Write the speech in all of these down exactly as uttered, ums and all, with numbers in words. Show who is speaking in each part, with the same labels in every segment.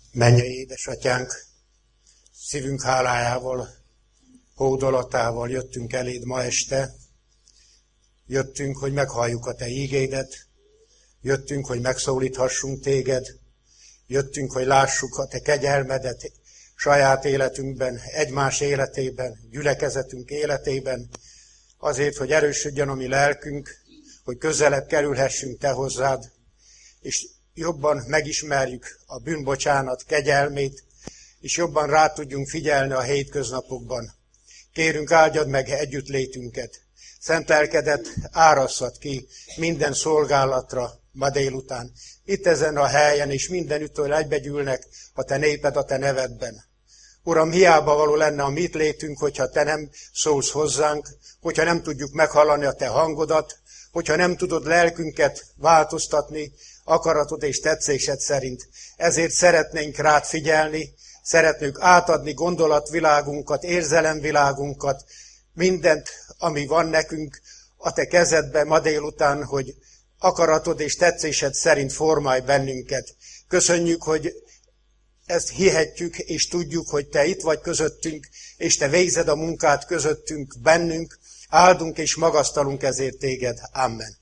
Speaker 1: Mennyei édesatyánk, szívünk hálájával, hódolatával jöttünk eléd ma este. Jöttünk, hogy meghalljuk a te ígédet. Jöttünk, hogy megszólíthassunk téged. Jöttünk, hogy lássuk a te kegyelmedet saját életünkben, egymás életében, gyülekezetünk életében. Azért, hogy erősödjön a mi lelkünk, hogy közelebb kerülhessünk te hozzád, és jobban megismerjük a bűnbocsánat kegyelmét, és jobban rá tudjunk figyelni a hétköznapokban. Kérünk, áldjad meg együttlétünket. Szent lelkedet árasszad ki minden szolgálatra ma délután. Itt ezen a helyen, és mindenüttől egybegyűlnek a te néped a te nevedben. Uram, hiába való lenne a mi itt létünk, hogyha te nem szólsz hozzánk, hogyha nem tudjuk meghallani a te hangodat, hogyha nem tudod lelkünket változtatni, akaratod és tetszésed szerint. Ezért szeretnénk rád figyelni, szeretnénk átadni gondolatvilágunkat, érzelemvilágunkat, mindent, ami van nekünk a te kezedben ma délután, hogy akaratod és tetszésed szerint formálj bennünket. Köszönjük, hogy ezt hihetjük és tudjuk, hogy te itt vagy közöttünk, és te végzed a munkát közöttünk, bennünk. Áldunk és magasztalunk ezért téged. Amen.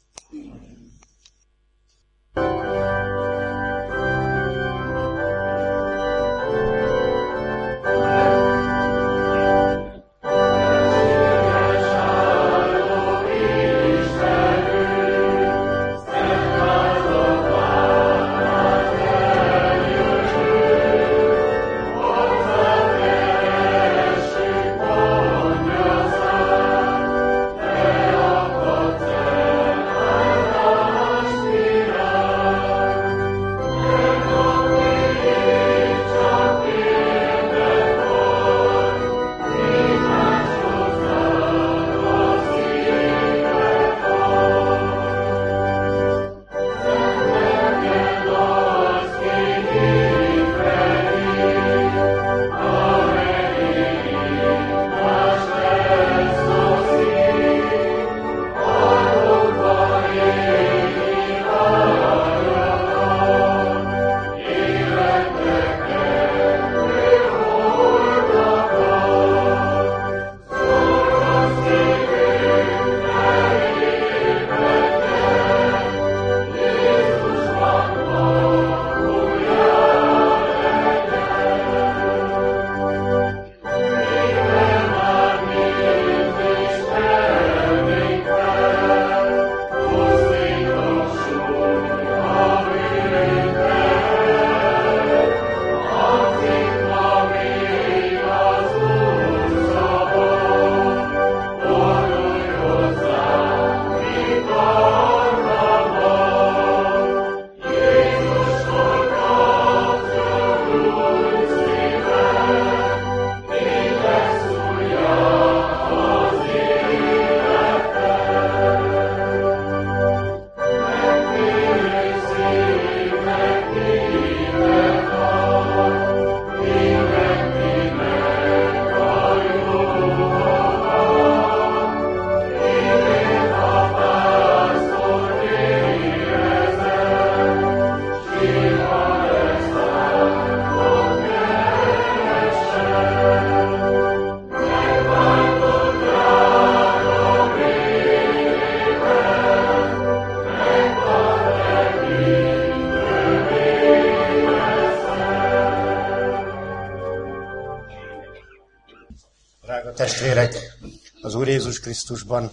Speaker 1: Testvérek, az Úr Jézus Krisztusban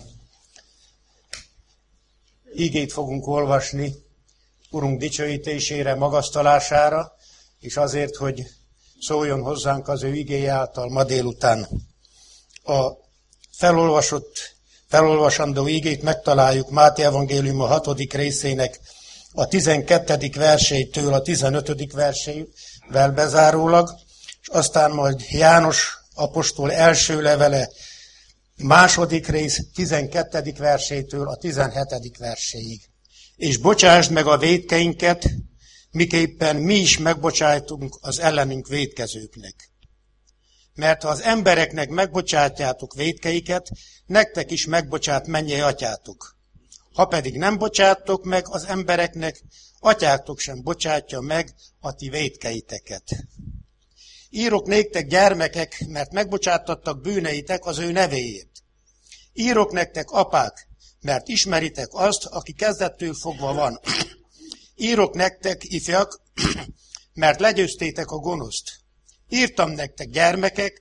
Speaker 1: ígét fogunk olvasni Urunk dicsőítésére, magasztalására, és azért, hogy szóljon hozzánk az ő igéje által ma délután. A felolvasott, felolvasandó ígét megtaláljuk Máté evangélium a hatodik részének a tizenkettedik versétől a tizenötödik versével bezárólag, és aztán majd János apostol első levele, második rész, tizenkettedik versétől a tizenhetedik verséig. És bocsásd meg a vétkeinket, miképpen mi is megbocsájtunk az ellenünk vétkezőknek. Mert ha az embereknek megbocsátjátok vétkeiket, nektek is megbocsát mennyei atyátok. Ha pedig nem bocsáttok meg az embereknek, atyátok sem bocsátja meg a ti vétkeiteket. Írok néktek, gyermekek, mert megbocsátattak bűneitek az ő nevéért. Írok nektek, apák, mert ismeritek azt, aki kezdettől fogva van. Írok nektek, ifjak, mert legyőztétek a gonoszt. Írtam nektek, gyermekek,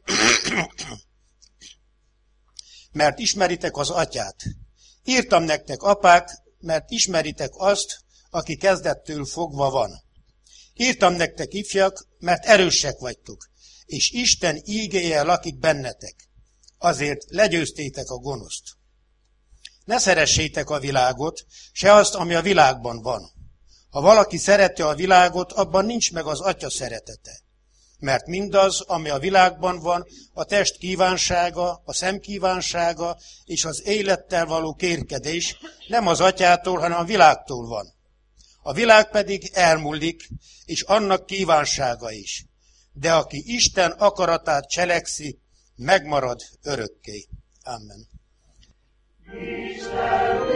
Speaker 1: mert ismeritek az atyát. Írtam nektek, apák, mert ismeritek azt, aki kezdettől fogva van. Írtam nektek, ifjak, mert erősek vagytok, és Isten ígéje lakik bennetek. Azért legyőztétek a gonoszt. Ne szeressétek a világot, se azt, ami a világban van. Ha valaki szereti a világot, abban nincs meg az atya szeretete. Mert mindaz, ami a világban van, a test kívánsága, a szem kívánsága és az élettel való kérkedés nem az atyától, hanem a világtól van. A világ pedig elmúlik, és annak kívánsága is. De aki Isten akaratát cselekszi, megmarad örökké. Amen. Isten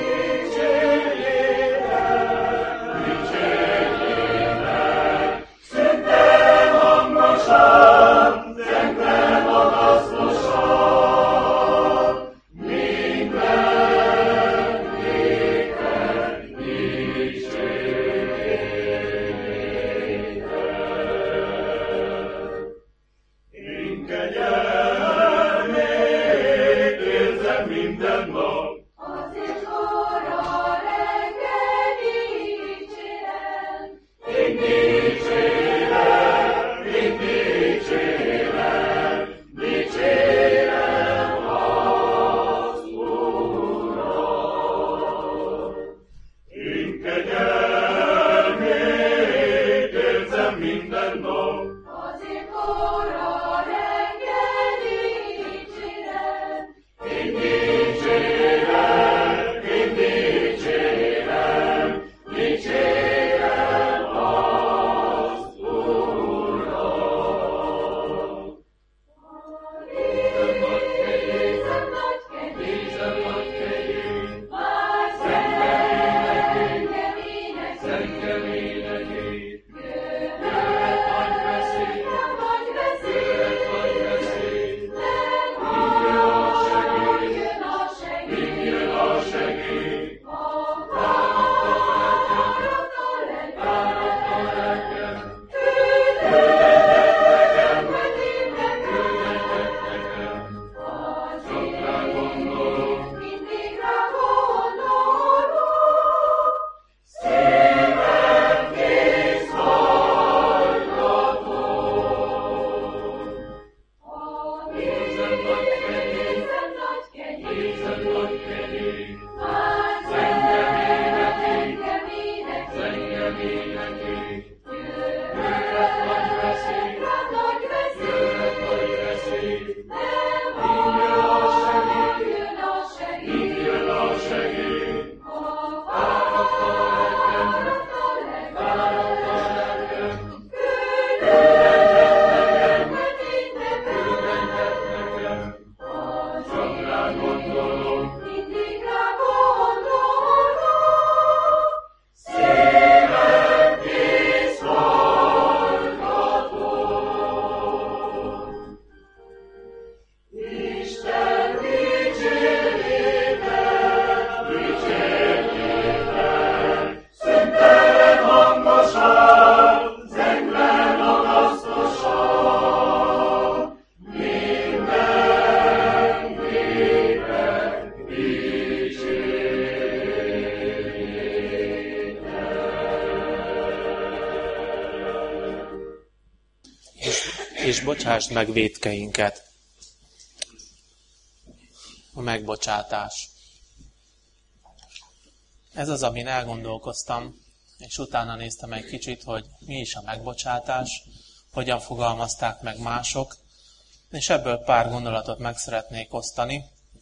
Speaker 1: dicsérjétek, dicsérjétek, szünten hangosan, zengve magasztosan, minden népet dicsérjétek. Én kegyelmét érzem minden nap, azért óra reggel dicsérem, én dicsérem, én dicsérem, dicsérem az Urat. Én kegyelmét érzem minden nap, azért óra reggel dicsérem, én dicsérem, én dicsérem, dicsérem az Urat. Nézem nagy kegyét, nézem nagy kegyét, már szengemének, szengemének, jöhet nagy veszély, jöhet nagy veszély, jön a segély, jön a segély, jön a segély, támadta lelkem, támadta lelkem, küldetek nekem, küldetek nekem, csak rá gondolok, mindig rá gondolok, szívem kész hallgatom. Nézem nagy kegyét, nézem nagy kegyét, már szengemének, szengemének, jöhet nagy veszély, jöhet nagy veszély, jön a segély, jön a segély, jön a segély, fáradt a lelkem, fáradt a lelkem, küldetek nekem, küldetek nekem, csak rá gondolok, mindig rá gondolok, szívem kész hallgatom. Isten dicsérjétek, dicsérjétek, szüntelen hangosan, zengve magasztosan, minden népet dicsérjétek.
Speaker 2: És bocsásd meg vétkeinket. A megbocsátás. Ez az, amin elgondolkoztam, és utána néztem egy kicsit, hogy mi is a megbocsátás, hogyan fogalmazták meg mások, és ebből pár gondolatot meg szeretnék osztani.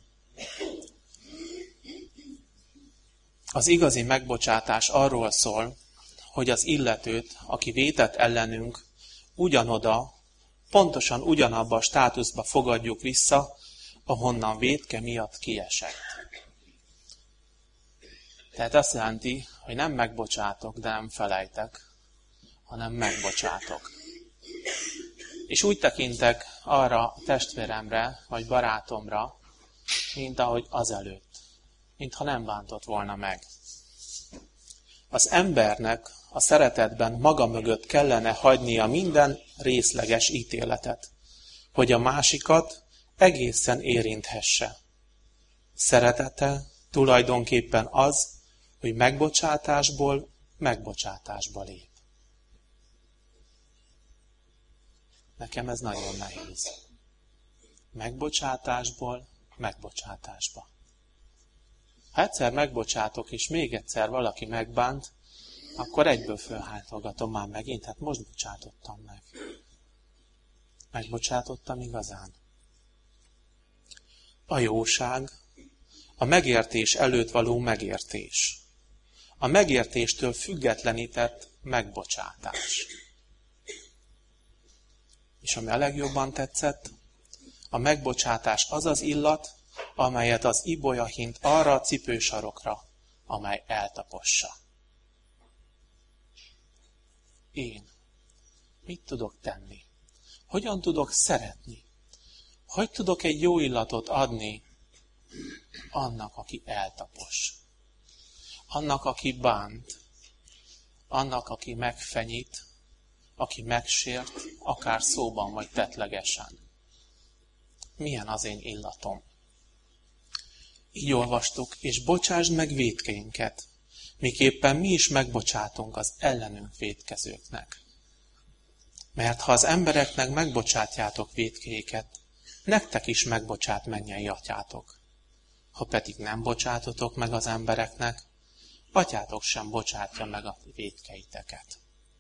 Speaker 2: Az igazi megbocsátás arról szól, hogy az illetőt, aki vétett ellenünk, ugyanoda, pontosan ugyanabba a státuszba fogadjuk vissza, ahonnan vétke miatt kiesett. Tehát azt jelenti, hogy nem megbocsátok, de nem felejtek, hanem megbocsátok. És úgy tekintek arra a testvéremre, vagy barátomra, mint ahogy azelőtt, mintha nem bántott volna meg. Az embernek a szeretetben maga mögött kellene hagynia minden részleges ítéletet, hogy a másikat egészen érinthesse. Szeretete tulajdonképpen az, hogy megbocsátásból megbocsátásba lép. Nekem ez nagyon nehéz. Megbocsátásból megbocsátásba. Ha egyszer megbocsátok, és még egyszer valaki megbánt, akkor egyből fölhánytogatom már megint, hát most bocsátottam meg. Megbocsátottam igazán. A jóság, a megértés előtt való megértés. A megértéstől függetlenített megbocsátás. És ami a legjobban tetszett, a megbocsátás az az illat, amelyet az ibolya hint arra a cipősarokra, amely eltapossa. Én mit tudok tenni? Hogyan tudok szeretni? Hogy tudok egy jó illatot adni annak, aki eltapos? Annak, aki bánt? Annak, aki megfenyít? Aki megsért, akár szóban vagy tettlegesen? Milyen az én illatom? Így olvastuk, és bocsásd meg vétkeinket, miképpen mi is megbocsátunk az ellenünk vétkezőknek. Mert ha az embereknek megbocsátjátok vétkeiket, nektek is megbocsát mennyei atyátok. Ha pedig nem bocsátotok meg az embereknek, atyátok sem bocsátja meg a vétkeiteket.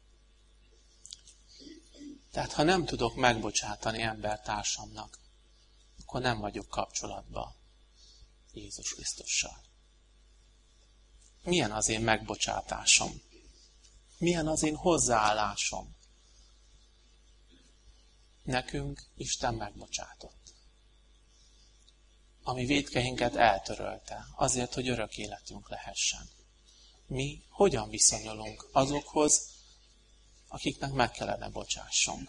Speaker 2: Tehát ha nem tudok megbocsátani embertársamnak, akkor nem vagyok kapcsolatban Jézus Krisztussal. Milyen az én megbocsátásom? Milyen az én hozzáállásom? Nekünk Isten megbocsátott. Ami vétkeinket eltörölte, azért, hogy örök életünk lehessen. Mi hogyan viszonyulunk azokhoz, akiknek meg kellene bocsássunk?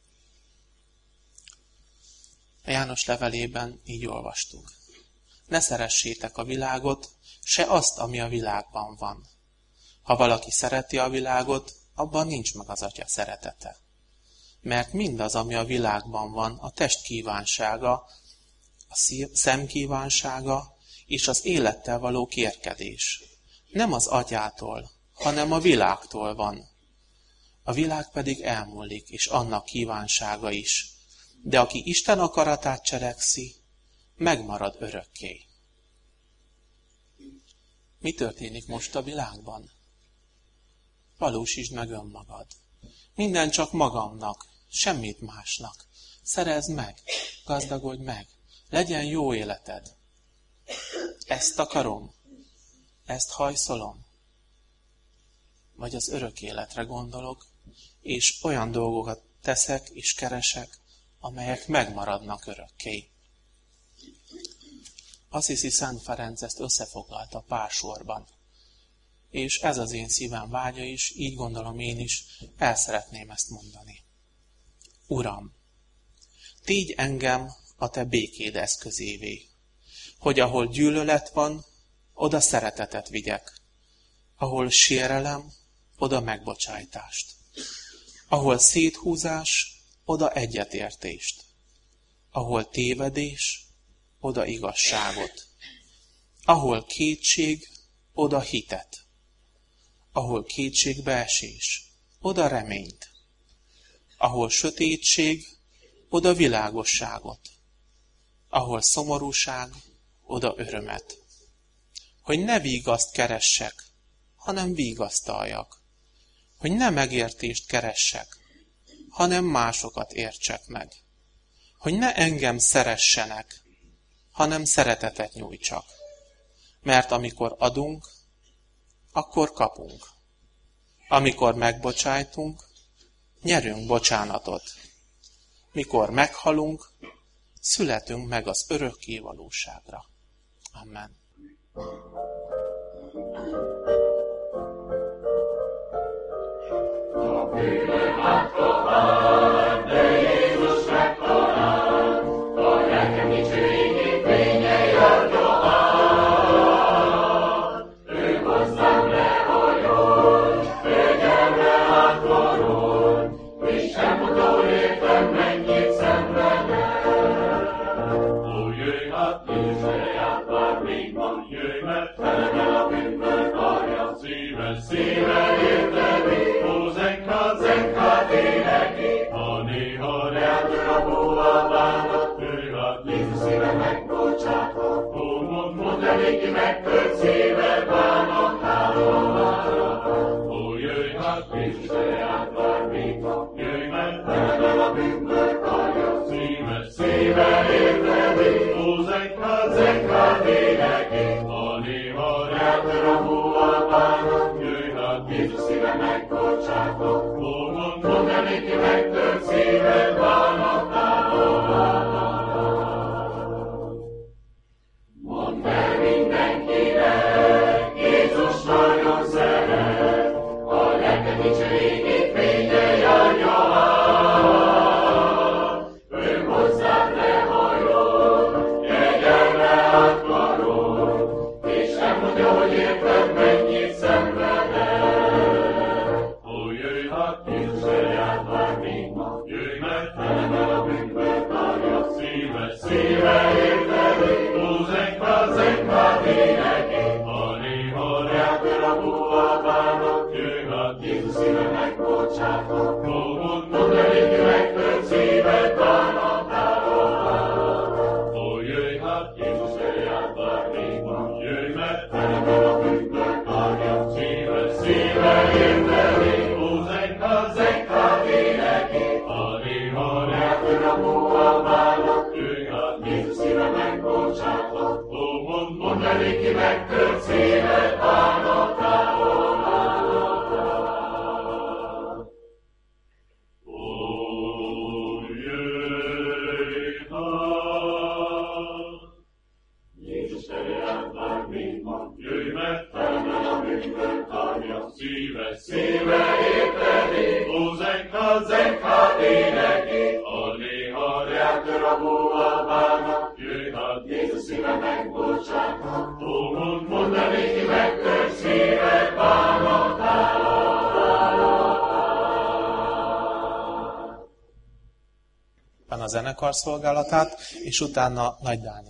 Speaker 2: A János levelében így olvastuk. Ne szeressétek a világot, se azt, ami a világban van. Ha valaki szereti a világot, abban nincs meg az Atya szeretete. Mert mindaz, ami a világban van, a test kívánsága, a szem kívánsága és az élettel való kérkedés. Nem az Atyától, hanem a világtól van. A világ pedig elmúlik, és annak kívánsága is. De aki Isten akaratát cselekszi, megmarad örökké. Mi történik most a világban? Valósítsd meg önmagad. Minden csak magamnak, semmit másnak. Szerezd meg, gazdagodj meg, legyen jó életed. Ezt akarom, ezt hajszolom. Vagy az örök életre gondolok, és olyan dolgokat teszek és keresek, amelyek megmaradnak örökké. Assisi Szent Ferenc ezt összefoglalta pár sorban. És ez az én szívem vágya is, így gondolom én is, el szeretném ezt mondani. Uram, tégy engem a te békéd eszközévé, hogy ahol gyűlölet van, oda szeretetet vigyek, ahol sérelem, oda megbocsájtást, ahol széthúzás, oda egyetértést, ahol tévedés, oda igazságot, ahol kétség, oda hitet, ahol kétségbeesés, oda reményt, ahol sötétség, oda világosságot, ahol szomorúság, oda örömet. Hogy ne vígaszt keressek, hanem vigasztaljak. Hogy ne megértést keressek, hanem másokat értsek meg. Hogy ne engem szeressenek, hanem szeretetet nyújtsak. Mert amikor adunk, akkor kapunk. Amikor megbocsájtunk, nyerünk bocsánatot. Mikor meghalunk, születünk meg az örökké valóságra. Amen. A zenekar szolgálatát, és utána Nagy Dániel.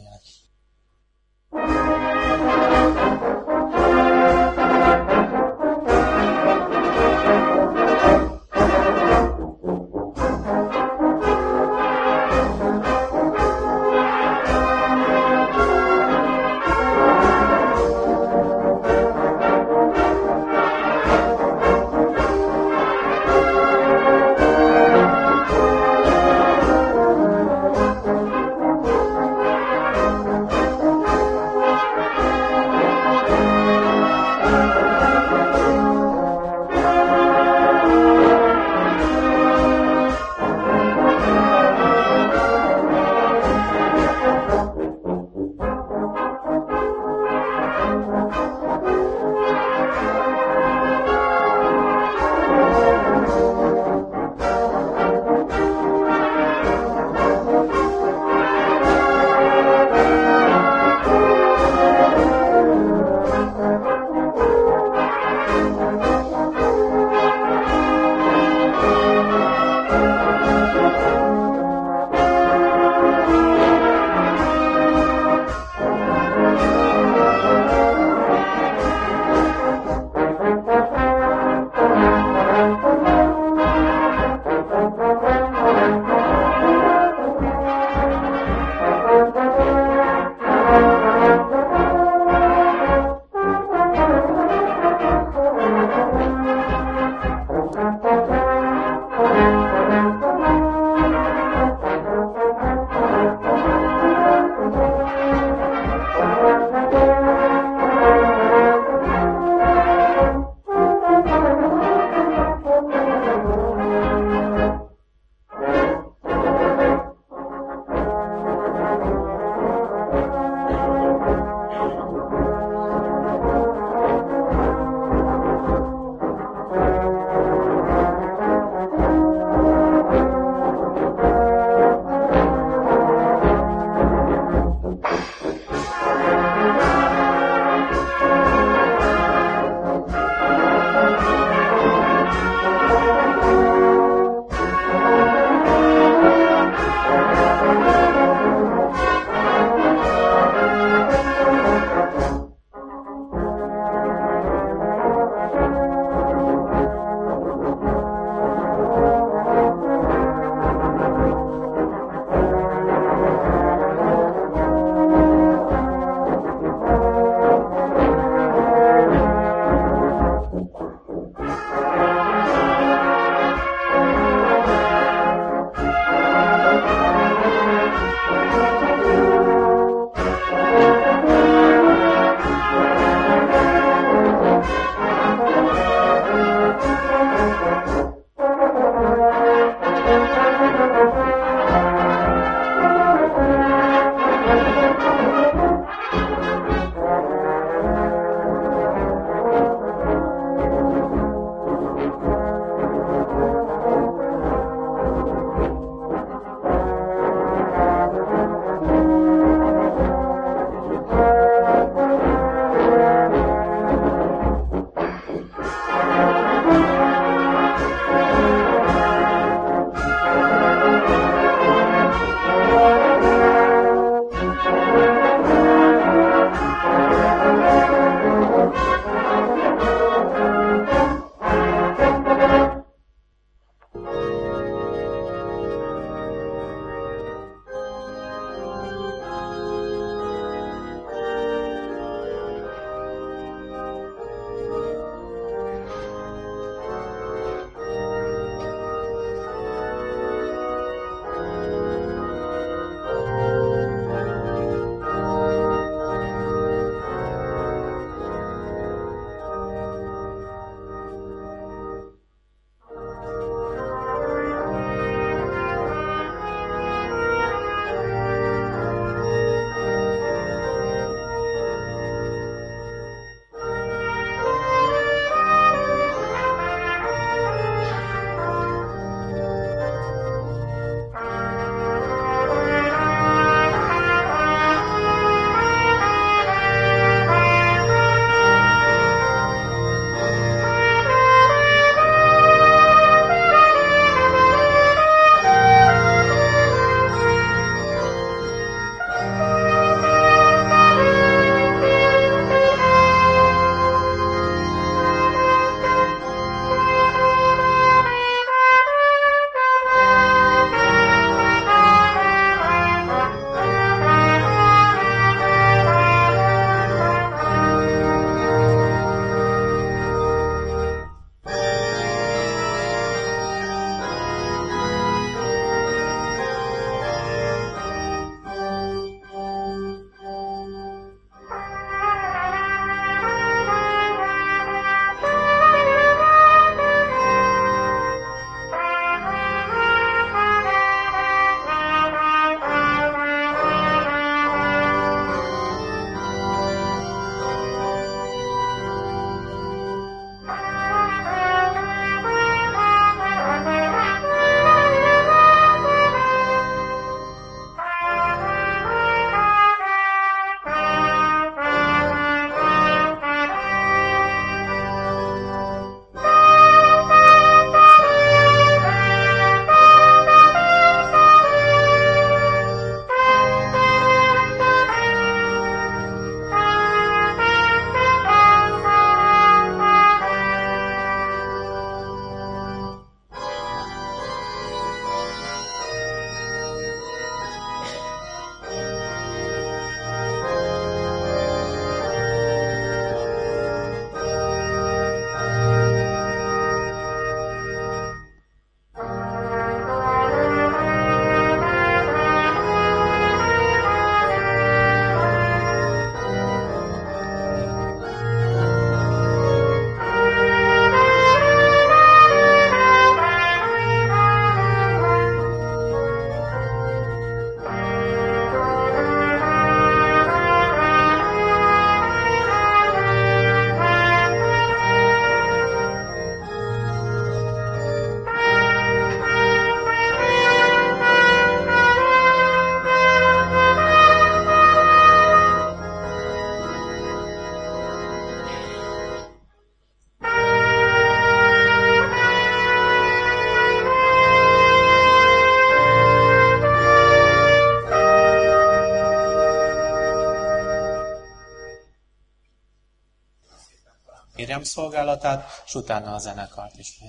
Speaker 2: kegyemszolgálatát, és utána a zenekart ismét.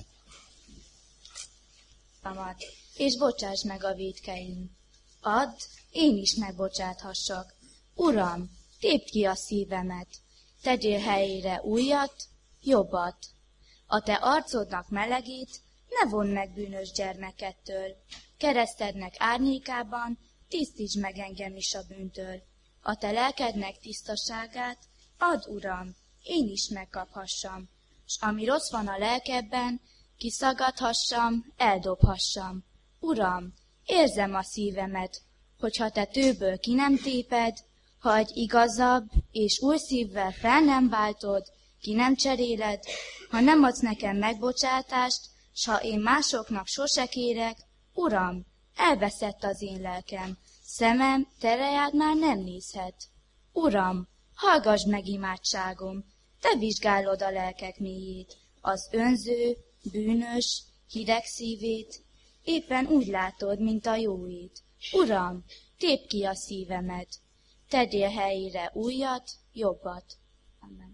Speaker 3: És bocsáss meg a vétkeim. Add, én is megbocsáthassak. Uram, tépd ki a szívemet. Tegyél helyére újat, jobbat. A te arcodnak melegét ne vondd meg bűnös gyermekettől. Keresztednek árnyékában tisztítsd meg engem is a bűntől. A te lelkednek tisztaságát add, Uram, én is megkaphassam, s ami rossz van a lelkebben, kiszagadhassam, eldobhassam. Uram, érzem a szívemet, hogyha te tőből ki nem téped, ha egy igazabb és új szívvel fel nem váltod, ki nem cseréled, ha nem adsz nekem megbocsátást, s ha én másoknak sose kérek, Uram, elveszett az én lelkem, szemem terejád már nem nézhet. Uram, hallgass meg imádságom, te vizsgálod a lelkek mélyét, az önző, bűnös, hideg szívét, éppen úgy látod, mint a jóét. Uram, tépd ki a szívemet, tegyél helyére újat, jobbat. Amen.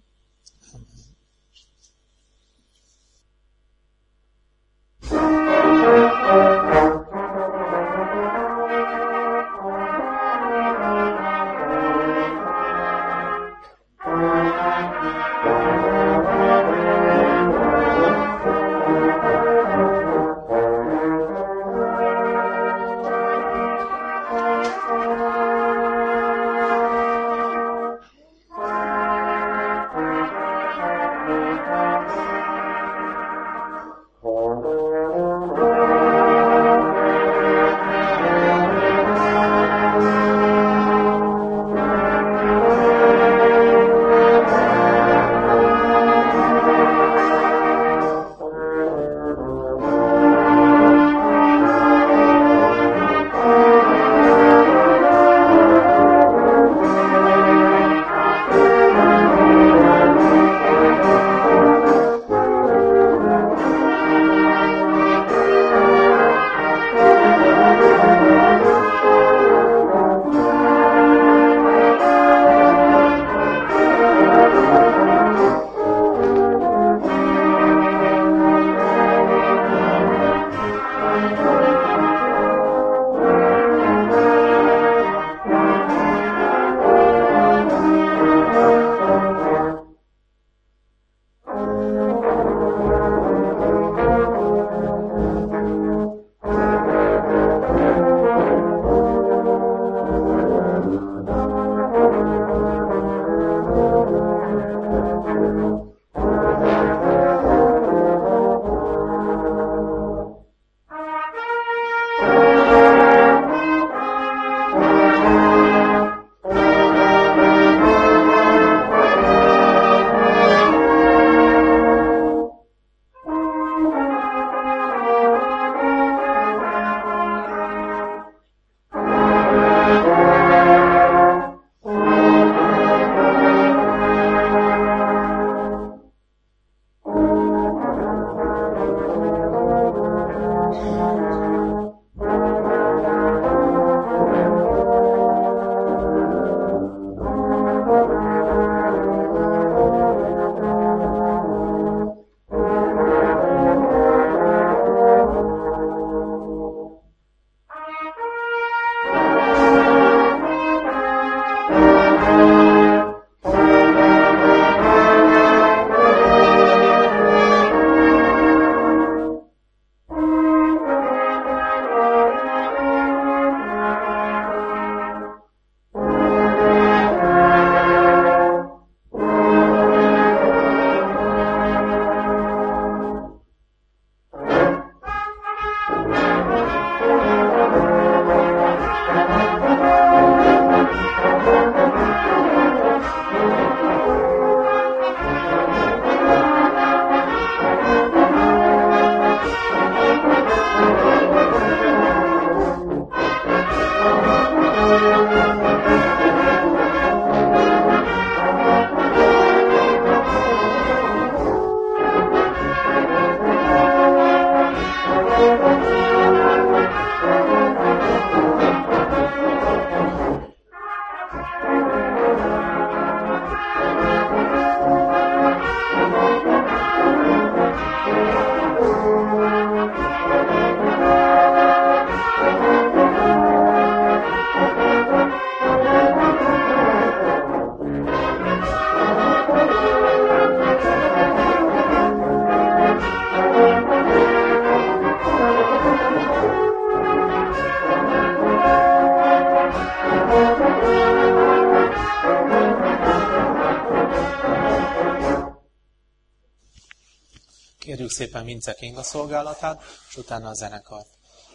Speaker 2: szépen Vince Kinga szolgálatát, és utána a zenekart.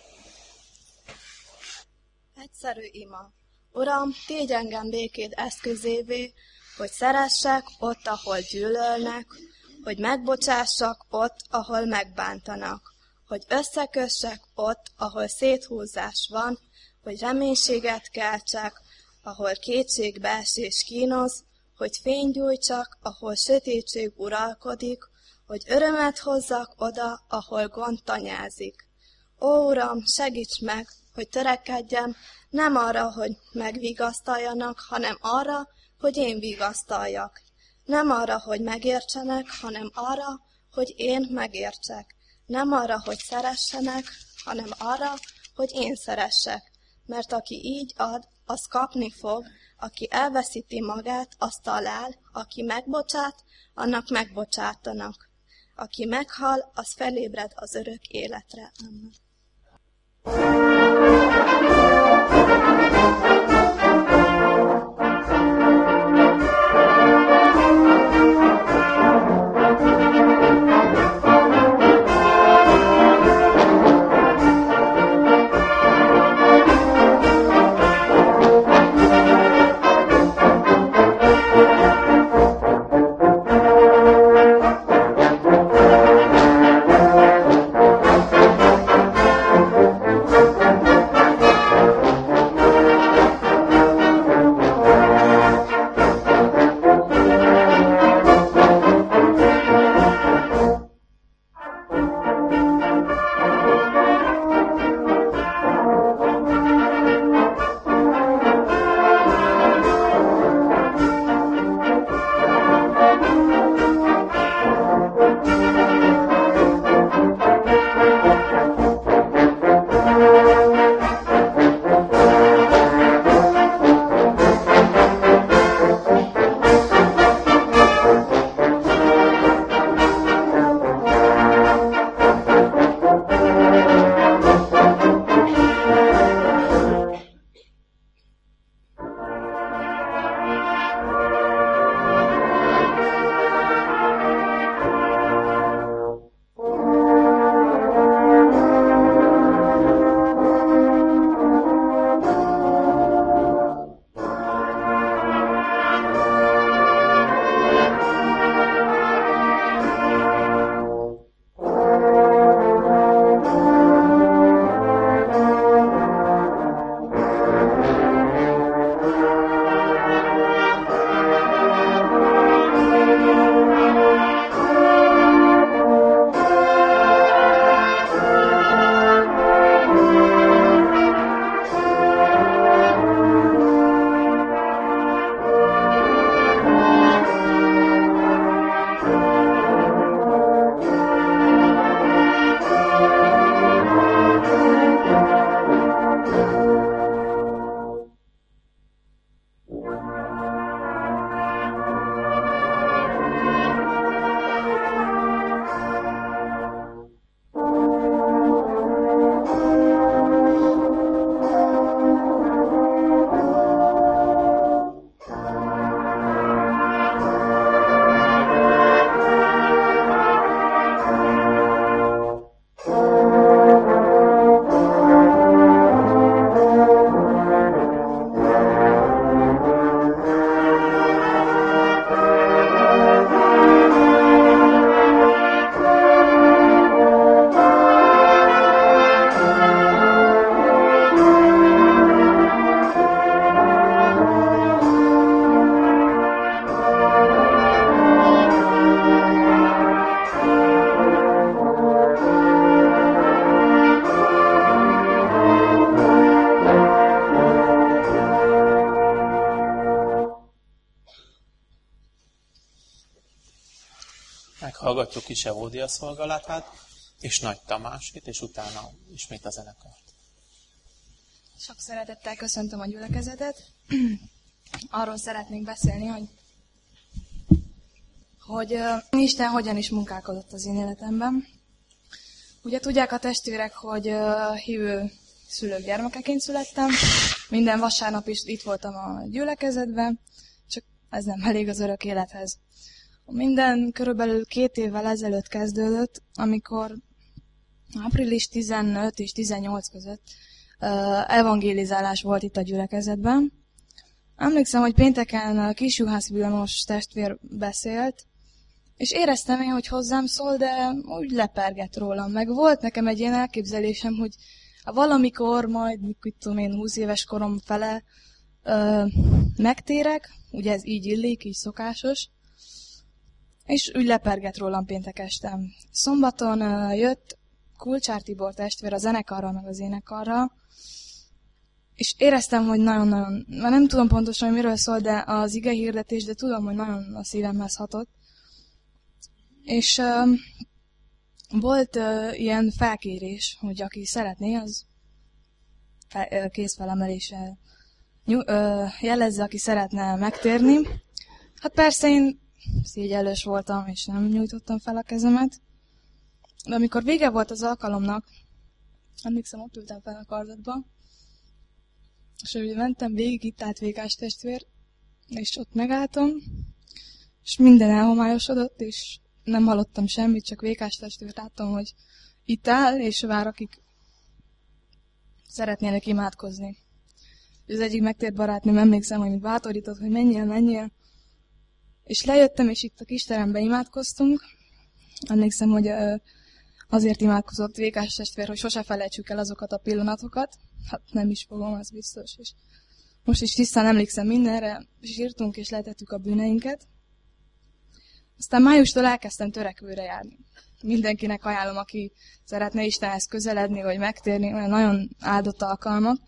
Speaker 4: Egyszerű ima. Uram, tégy engem békéd eszközévé, hogy szeressek ott, ahol gyűlölnek, hogy megbocsássak ott, ahol megbántanak, hogy összekössek ott, ahol széthúzás van, hogy reménységet keltsek, ahol kétségbeesés kínoz, hogy fényt gyújtsak, ahol sötétség uralkodik, hogy örömet hozzak oda, ahol gond tanyázik. Ó, Uram, segíts meg, hogy törekedjem nem arra, hogy megvigasztaljanak, hanem arra, hogy én vigasztaljak. Nem arra, hogy megértsenek, hanem arra, hogy én megértsek. Nem arra, hogy szeressenek, hanem arra, hogy én szeressek. Mert aki így ad, az kapni fog, aki elveszíti magát, azt talál, aki megbocsát, annak megbocsátanak. Aki meghal, az felébred az örök életre. Amen.
Speaker 2: Meghallgatjuk Kis Evódia szolgálatát, és Nagy Tamásét, és utána ismét a zenekart.
Speaker 5: Sok szeretettel köszöntöm a gyülekezetet. Arról szeretnék beszélni, hogy, hogy uh, Isten hogyan is munkálkodott az én életemben. Ugye tudják a testvérek, hogy uh, hívő szülők gyermekeként születtem. Minden vasárnap is itt voltam a gyülekezetben, csak ez nem elég az örök élethez. Minden körülbelül két évvel ezelőtt kezdődött, amikor április tizenöt és tizennyolc között uh, evangélizálás volt itt a gyülekezetben. Emlékszem, hogy pénteken Kisjuhász Vilmos testvér beszélt, és éreztem én, hogy hozzám szól, de úgy lepergett rólam. Meg volt nekem egy ilyen elképzelésem, hogy valamikor, majd, mit tudom én, húsz éves korom fele ö, megtérek, ugye ez így illik, így szokásos, és úgy lepergett rólam péntek este. Szombaton ö, jött Kulcsár Tibor testvér a zenekarra, meg az énekarra, és éreztem, hogy nagyon-nagyon, már nem tudom pontosan, hogy miről szól, de az ige hirdetés, de tudom, hogy nagyon a szívemhez hatott. És uh, volt uh, ilyen felkérés, hogy aki szeretné, az fe, uh, kézfelemeléssel nyug, uh, jelezze, aki szeretne megtérni. Hát persze én szégyellős voltam, és nem nyújtottam fel a kezemet. De amikor vége volt az alkalomnak, emlékszem, ott ültem fel a kardotba, és úgy mentem végig, itt állt Vékás testvér, és ott megálltam, és minden elhomályosodott, és nem hallottam semmit, csak Vékás testvért láttam, hogy itt áll, és vár, akik szeretnének imádkozni. Az egyik megtért barátnőm, emlékszem, hogy bátorított, hogy menjél, menjél. És lejöttem, és itt a kis teremben imádkoztunk. Emlékszem, hogy azért imádkozott Vékás testvér, hogy sose felejtsük el azokat a pillanatokat. Hát nem is fogom, az biztos. És most is tisztán emlékszem mindenre, sírtunk és letettük a bűneinket. Aztán májustól elkezdtem törekvőre járni. Mindenkinek ajánlom, aki szeretne Istenhez közeledni, vagy megtérni, olyan nagyon áldott alkalmak.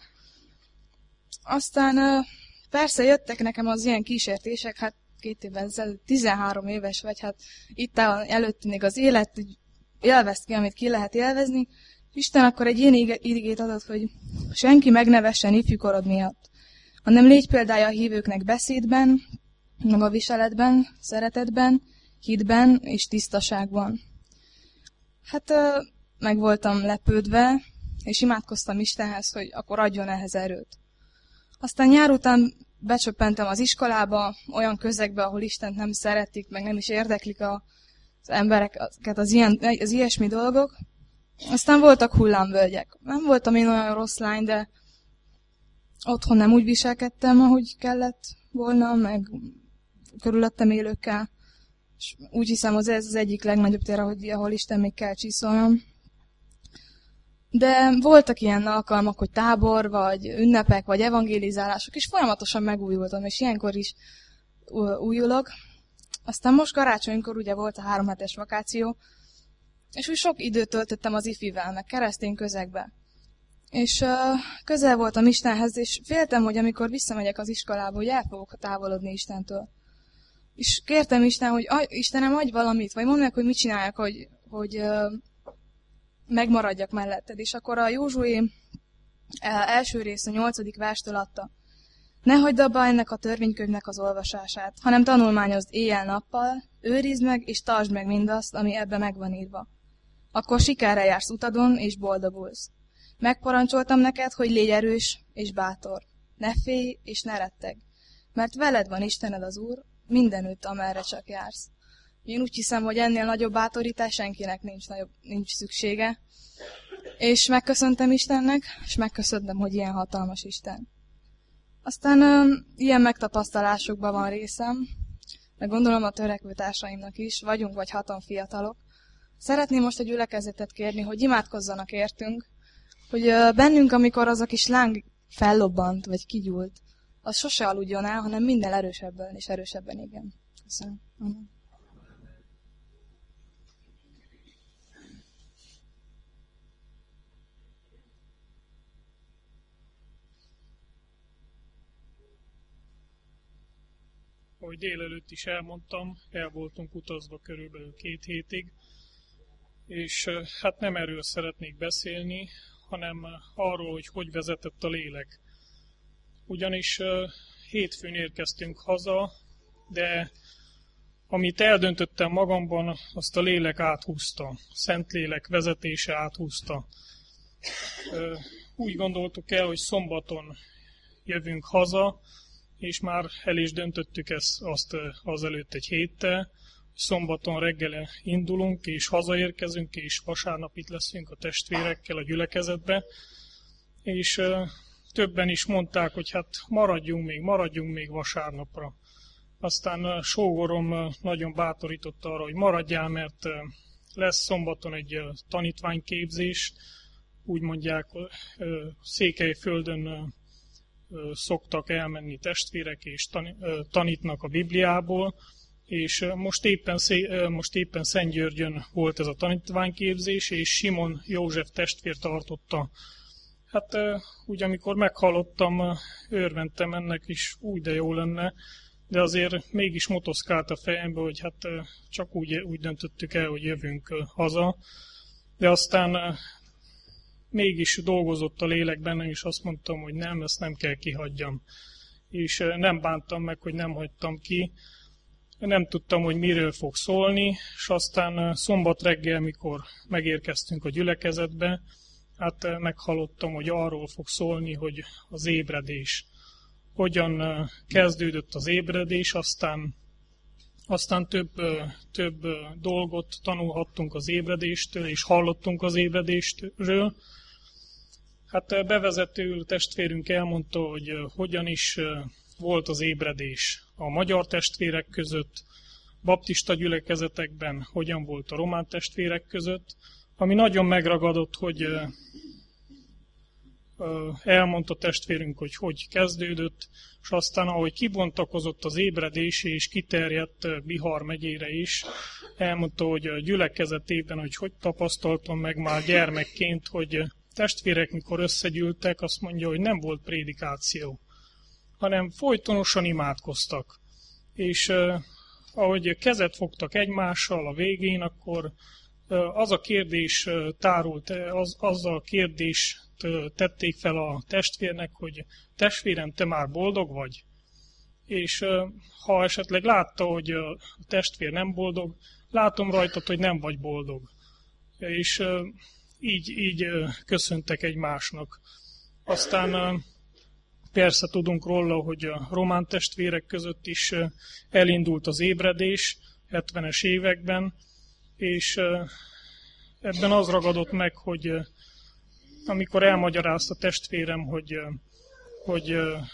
Speaker 5: Aztán persze jöttek nekem az ilyen kísértések, hát két évvel ezelőtt, tizenhárom éves vagy, hát itt áll előtt még az élet, élvezd ki, amit ki lehet élvezni. Isten akkor egy ilyen igét adott, hogy senki megnevessen ifjúkorod miatt, hanem légy példája a hívőknek beszédben, meg a viseletben, szeretetben, hitben és tisztaságban. Hát meg voltam lepődve, és imádkoztam Istenhez, hogy akkor adjon ehhez erőt. Aztán nyár után becsöppentem az iskolába, olyan közegbe, ahol Istent nem szeretik, meg nem is érdeklik az embereket az, ilyen, az ilyesmi dolgok. Aztán voltak hullámvölgyek. Nem voltam én olyan rossz lány, de otthon nem úgy viselkedtem, ahogy kellett volna, meg körülöttem élőkkel. És úgy hiszem, az ez az egyik legnagyobb tér, ahogy, ahol Isten még kell csiszolnom. De voltak ilyen alkalmak, hogy tábor, vagy ünnepek, vagy evangélizálások, és folyamatosan megújultam, és ilyenkor is újulok. Aztán most karácsonykor ugye volt a három hetes vakáció, és úgy sok időt töltöttem az ifivel, meg keresztény közegbe. És uh, közel voltam Istenhez, és féltem, hogy amikor visszamegyek az iskolába, hogy el fogok távolodni Istentől. És kértem Isten, hogy Istenem, adj valamit, vagy mondd meg, hogy mit csináljak, hogy, hogy uh, megmaradjak melletted. És akkor a Józsué első rész a nyolcadik verstől adta. Ne hagyd abba ennek a törvénykönyvnek az olvasását, hanem tanulmányozd éjjel-nappal, őrizd meg és tartsd meg mindazt, ami ebbe meg van írva. Akkor sikerre jársz utadon és boldogulsz. Megparancsoltam neked, hogy légy erős és bátor. Ne félj és ne retteg, mert veled van Istened az Úr, mindenütt, amerre csak jársz. Én úgy hiszem, hogy ennél nagyobb bátorítás senkinek nincs, nagyobb, nincs szüksége. És megköszöntem Istennek, és megköszöntem, hogy ilyen hatalmas Isten. Aztán ö, ilyen megtapasztalásokban van részem, de gondolom a törekvő társaimnak is, vagyunk vagy hatan fiatalok. Szeretném most egy gyülekezetet kérni, hogy imádkozzanak értünk, hogy ö, bennünk, amikor az a kis láng fellobbant, vagy kigyúlt, az sose aludjon el, hanem minden erősebben és erősebben igen. Köszönöm. Amen.
Speaker 6: Ahogy délelőtt is elmondtam, el voltunk utazva körülbelül két hétig, és hát nem erről szeretnék beszélni, hanem arról, hogy hogy vezetett a lélek. Ugyanis hétfőn érkeztünk haza, de amit eldöntöttem magamban, azt a lélek áthúzta, a Szentlélek vezetése áthúzta. Úgy gondoltuk el, hogy szombaton jövünk haza, és már el is döntöttük ezt azt azelőtt egy héttel, hogy szombaton reggel indulunk, és hazaérkezünk, és vasárnap itt leszünk a testvérekkel a gyülekezetbe, és többen is mondták, hogy hát maradjunk még, maradjunk még vasárnapra. Aztán sógorom nagyon bátorította arra, hogy maradjál, mert lesz szombaton egy tanítványképzés, úgy mondják, Székelyföldön szoktak elmenni testvérek, és tanítnak a Bibliából, és most éppen, most éppen Szentgyörgyön volt ez a tanítványképzés, és Simon József testvér tartotta. Hát úgy, amikor meghallottam, örventem ennek is, úgy de jó lenne, de azért mégis motoszkált a fejembe, hogy hát csak úgy, úgy döntöttük el, hogy jövünk haza. De aztán mégis dolgozott a lélek bennem, és azt mondtam, hogy nem, ezt nem kell kihagyjam. És nem bántam meg, hogy nem hagytam ki. Nem tudtam, hogy miről fog szólni, és aztán szombat reggel, mikor megérkeztünk a gyülekezetbe, hát meghallottam, hogy arról fog szólni, hogy az ébredés. Hogyan kezdődött az ébredés, aztán, aztán több, több dolgot tanulhattunk az ébredéstől, és hallottunk az ébredéstről. Hát bevezetőül testvérünk elmondta, hogy hogyan is volt az ébredés a magyar testvérek között, baptista gyülekezetekben, hogyan volt a román testvérek között, ami nagyon megragadott, hogy elmondta testvérünk, hogy hogy kezdődött, és aztán ahogy kibontakozott az ébredés, és kiterjedt Bihar megyére is, elmondta, hogy a gyülekezetében, hogy hogy tapasztaltam meg már gyermekként, hogy testvérek, mikor összegyűltek, azt mondja, hogy nem volt prédikáció, hanem folytonosan imádkoztak. És eh, ahogy kezet fogtak egymással a végén, akkor eh, az a kérdés tárult, az, az a kérdést tették fel a testvérnek, hogy testvérem, te már boldog vagy? És eh, ha esetleg látta, hogy a testvér nem boldog, látom rajtad, hogy nem vagy boldog. És eh, így, így eh, köszöntek egymásnak. Aztán eh, persze tudunk róla, hogy a román testvérek között is elindult az ébredés hetvenes években, és ebben az ragadott meg, hogy amikor elmagyarázta testvérem, hogy, hogy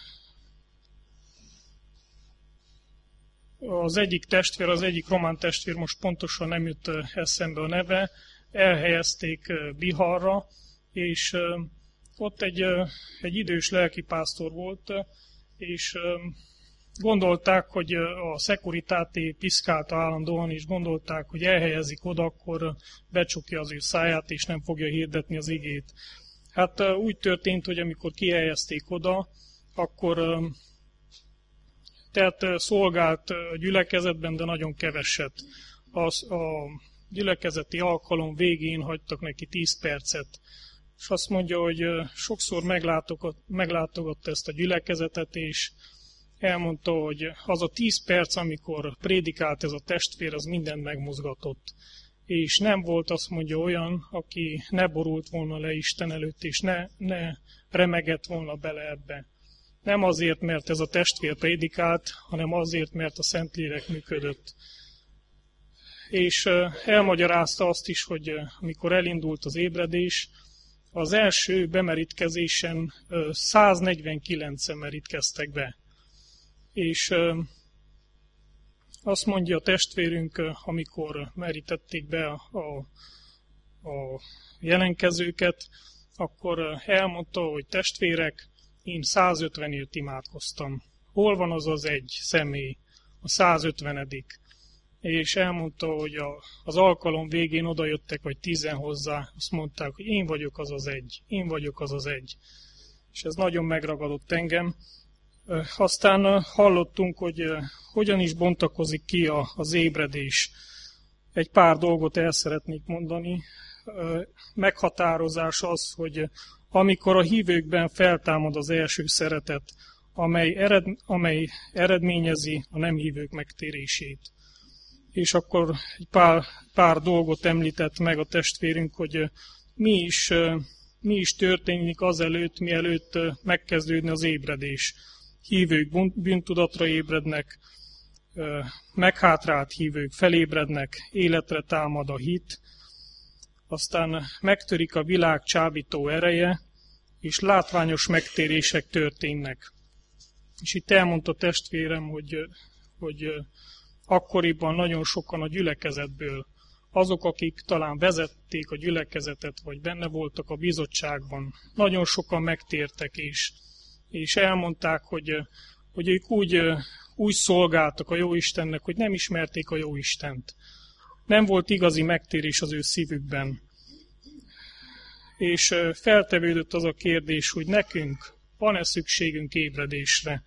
Speaker 6: az egyik testvér, az egyik román testvér, most pontosan nem jut eszembe a neve, elhelyezték Biharra, és ott egy, egy idős lelkipásztor volt, és gondolták, hogy a Securitate piszkálta állandóan, és gondolták, hogy elhelyezik oda, akkor becsukja az ő száját, és nem fogja hirdetni az igét. Hát úgy történt, hogy amikor kihelyezték oda, akkor tehát szolgált a gyülekezetben, de nagyon keveset. Az, a gyülekezeti alkalom végén hagytak neki tíz percet, és azt mondja, hogy sokszor meglátogatta, meglátogatta ezt a gyülekezetet, és elmondta, hogy az a tíz perc, amikor prédikált ez a testvér, az mindent megmozgatott. És nem volt, azt mondja, olyan, aki ne borult volna le Isten előtt, és ne, ne remegett volna bele ebbe. Nem azért, mert ez a testvér prédikált, hanem azért, mert a Szentlélek működött. És elmagyarázta azt is, hogy amikor elindult az ébredés, az első bemerítkezésen száznegyvenkilencen merítkeztek be. És azt mondja a testvérünk, amikor merítették be a, a, a jelenkezőket, akkor elmondta, hogy testvérek, én százötvenért imádkoztam. Hol van az az egy személy, a százötvenedik? És elmondta, hogy a, az alkalom végén odajöttek, vagy tízen hozzá, azt mondták, hogy én vagyok az az egy, én vagyok az az egy. És ez nagyon megragadott engem. Aztán hallottunk, hogy hogyan is bontakozik ki az ébredés. Egy pár dolgot el szeretnék mondani. Meghatározás az, hogy amikor a hívőkben feltámad az első szeretet, amely, ered, amely eredményezi a nem hívők megtérését. És akkor egy pár, pár dolgot említett meg a testvérünk, hogy mi is, mi is történik azelőtt, mielőtt megkezdődne az ébredés. Hívők bűntudatra ébrednek, meghátrált hívők felébrednek, életre támad a hit, aztán megtörik a világ csábító ereje, és látványos megtérések történnek. És itt elmondta testvérem, hogy, hogy akkoriban nagyon sokan a gyülekezetből, azok, akik talán vezették a gyülekezetet, vagy benne voltak a bizottságban, nagyon sokan megtértek, és, és elmondták, hogy, hogy ők úgy, úgy szolgáltak a Jóistennek, hogy nem ismerték a Jóistent. Nem volt igazi megtérés az ő szívükben. És feltevődött az a kérdés, hogy nekünk van-e szükségünk ébredésre.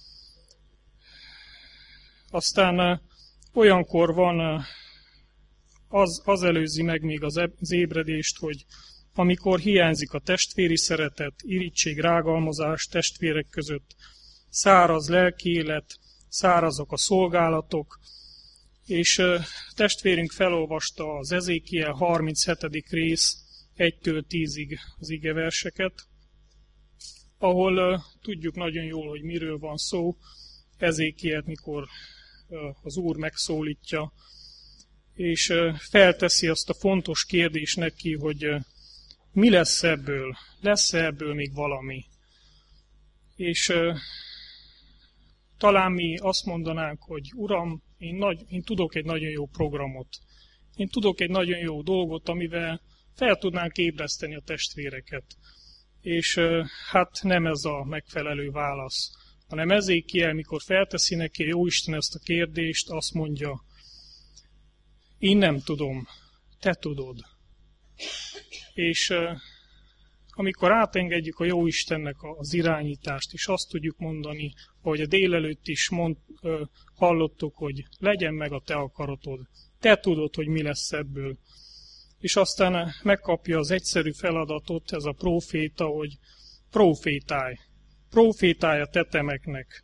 Speaker 6: Aztán olyankor van, az, az előzi meg még az ébredést, hogy amikor hiányzik a testvéri szeretet, irigység, rágalmazás testvérek között, száraz lelkiélet, szárazok a szolgálatok, és testvérünk felolvasta az Ezékiel harminchetedik rész, egytől tízig az igeverseket, ahol uh, tudjuk nagyon jól, hogy miről van szó. Ezékielt, mikor uh, az Úr megszólítja, és uh, felteszi azt a fontos kérdést neki, hogy uh, mi lesz ebből, lesz-e ebből még valami. És uh, talán mi azt mondanánk, hogy Uram, én, nagy, én tudok egy nagyon jó programot, én tudok egy nagyon jó dolgot, amivel fel tudnánk ébreszteni a testvéreket. És hát nem ez a megfelelő válasz, hanem Ezékiel, mikor felteszi neki a Jóisten ezt a kérdést, azt mondja, én nem tudom, te tudod. És amikor átengedjük a Jóistennek az irányítást, és azt tudjuk mondani, ahogy a délelőtt is mond, hallottuk, hogy legyen meg a te akaratod, te tudod, hogy mi lesz ebből. És aztán megkapja az egyszerű feladatot, ez a próféta, hogy profétálj, profétálj a tetemeknek.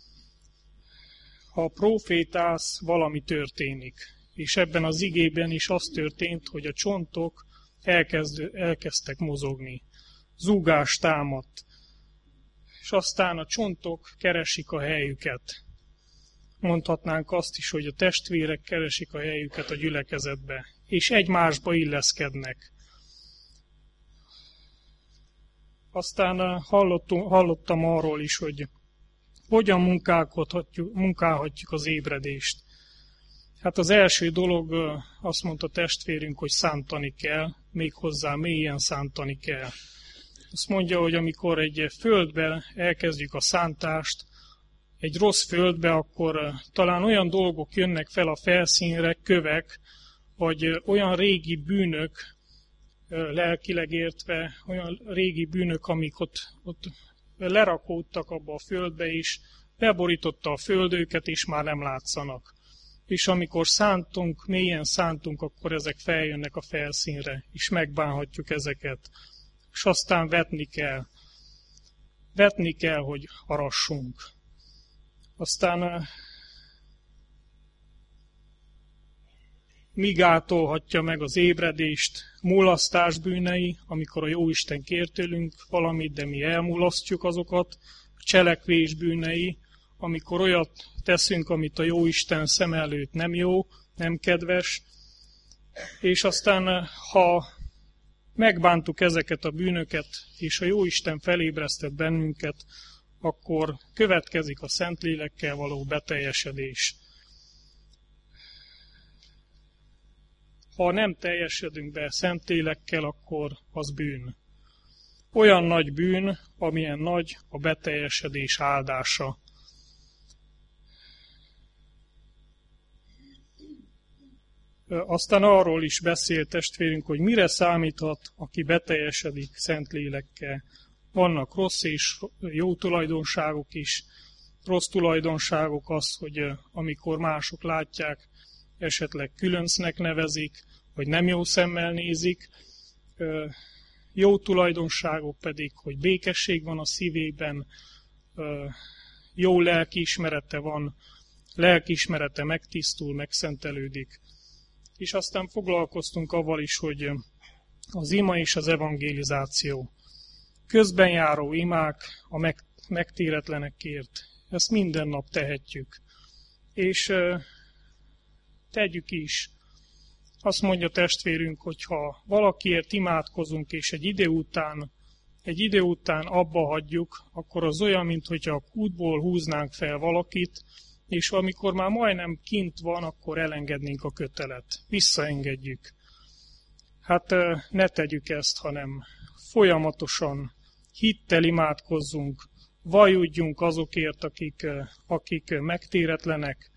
Speaker 6: Ha profétálsz, valami történik. És ebben az igében is az történt, hogy a csontok elkezd, elkezdtek mozogni. Zúgás támadt. És aztán a csontok keresik a helyüket. Mondhatnánk azt is, hogy a testvérek keresik a helyüket a gyülekezetbe, és egymásba illeszkednek. Aztán hallottam arról is, hogy hogyan munkálkodhatjuk, munkálhatjuk az ébredést. Hát az első dolog, azt mondta testvérünk, hogy szántani kell, méghozzá mélyen szántani kell. Azt mondja, hogy amikor egy földben elkezdjük a szántást, egy rossz földbe, akkor talán olyan dolgok jönnek fel a felszínre, kövek, vagy olyan régi bűnök, lelkileg értve, olyan régi bűnök, amik ott, ott lerakódtak abba a földbe, és beborította a föld őket, és már nem látszanak. És amikor szántunk, mélyen szántunk, akkor ezek feljönnek a felszínre, és megbánhatjuk ezeket. És aztán vetni kell. Vetni kell, hogy arassunk. Aztán mi gátolhatja meg az ébredést? Mulasztás bűnei, amikor a Jóisten kér tőlünk valamit, de mi elmulasztjuk azokat. Cselekvés bűnei, amikor olyat teszünk, amit a Jóisten szem előtt nem jó, nem kedves. És aztán, ha megbántuk ezeket a bűnöket, és a Jóisten felébresztett bennünket, akkor következik a Szentlélekkel való beteljesedés. Ha nem teljesedünk be Szentlélekkel, akkor az bűn. Olyan nagy bűn, amilyen nagy a beteljesedés áldása. Aztán arról is beszélt testvérünk, hogy mire számíthat, aki beteljesedik Szentlélekkel. Vannak rossz és jó tulajdonságok is. Rossz tulajdonságok az, hogy amikor mások látják, esetleg különcnek nevezik, vagy nem jó szemmel nézik. Jó tulajdonságok pedig, hogy békesség van a szívében, jó lelkiismerete van, lelkiismerete megtisztul, megszentelődik. És aztán foglalkoztunk avval is, hogy az ima és az evangélizáció. Közben járó imák a megtéretlenekért. Ezt minden nap tehetjük. és tegyük is. Azt mondja testvérünk, hogy ha valakiért imádkozunk, és egy idő után, egy idő után abba hagyjuk, akkor az olyan, mintha a kútból húznánk fel valakit, és amikor már majdnem kint van, akkor elengednénk a kötelet. Visszaengedjük. Hát ne tegyük ezt, hanem folyamatosan hittel imádkozzunk, vajudjunk azokért, akik, akik megtéretlenek,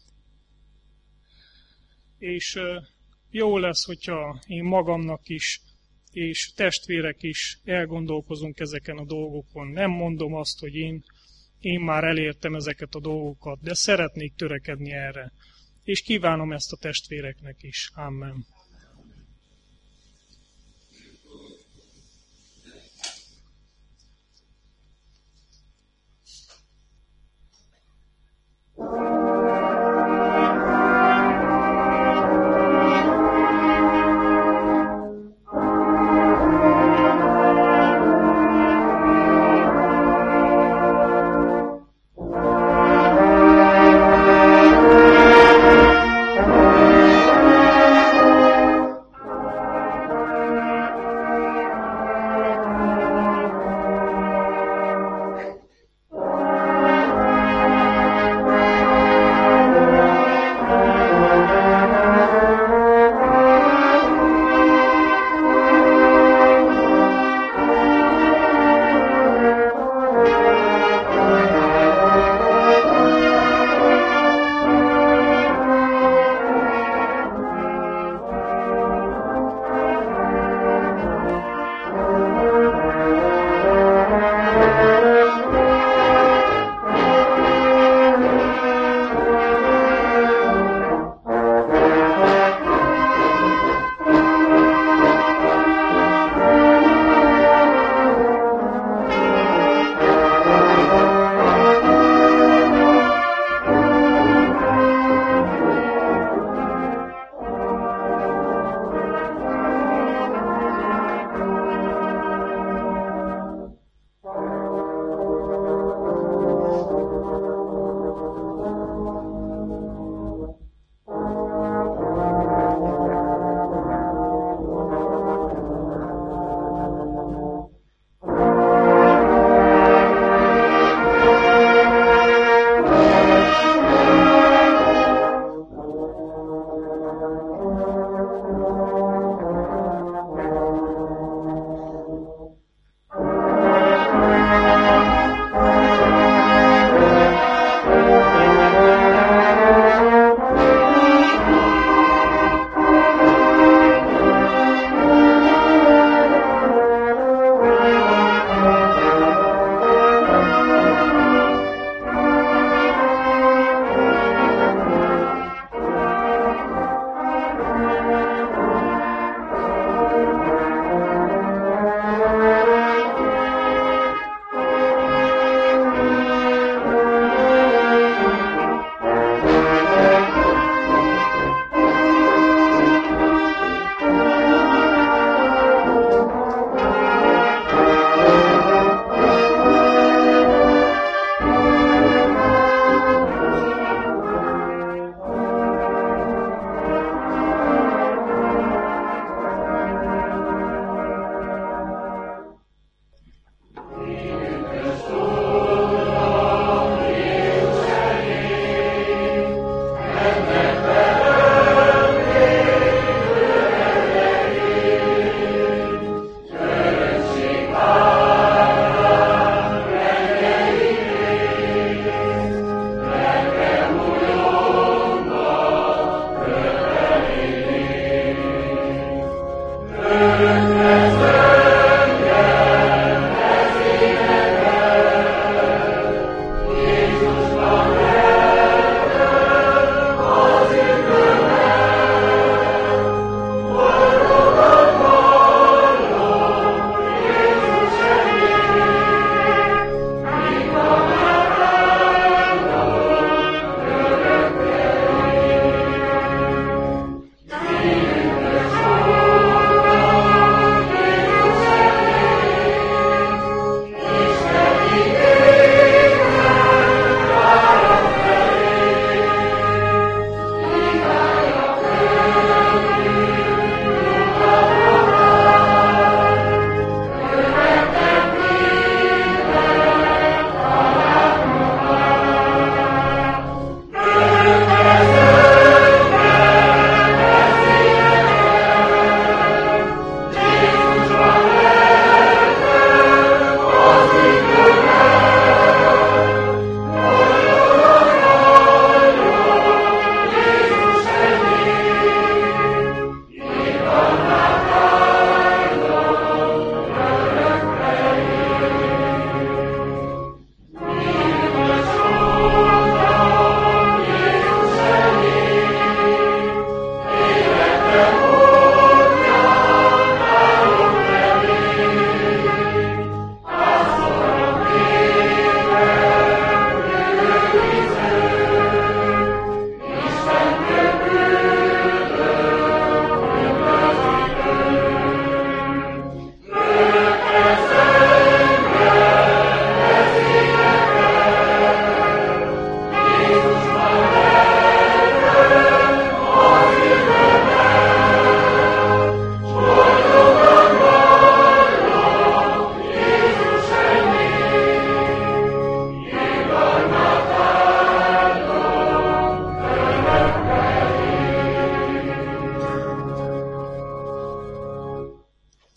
Speaker 6: és jó lesz, hogyha én magamnak is, és testvérek is elgondolkozunk ezeken a dolgokon. Nem mondom azt, hogy én, én már elértem ezeket a dolgokat, de szeretnék törekedni erre. És kívánom ezt a testvéreknek is. Amen.
Speaker 7: Thank you.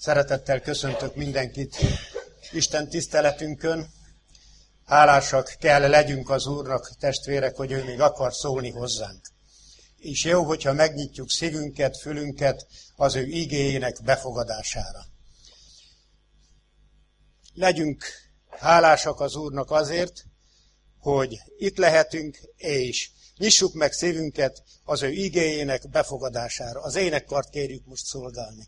Speaker 1: Szeretettel köszöntök mindenkit Isten tiszteletünkön. Hálásak kell legyünk az Úrnak, testvérek, hogy ő még akar szólni hozzánk. És jó, hogyha megnyitjuk szívünket, fülünket az ő igéjének befogadására. Legyünk hálásak az Úrnak azért, hogy itt lehetünk, és nyissuk meg szívünket az ő igéjének befogadására. Az énekkart kérjük most szolgálni.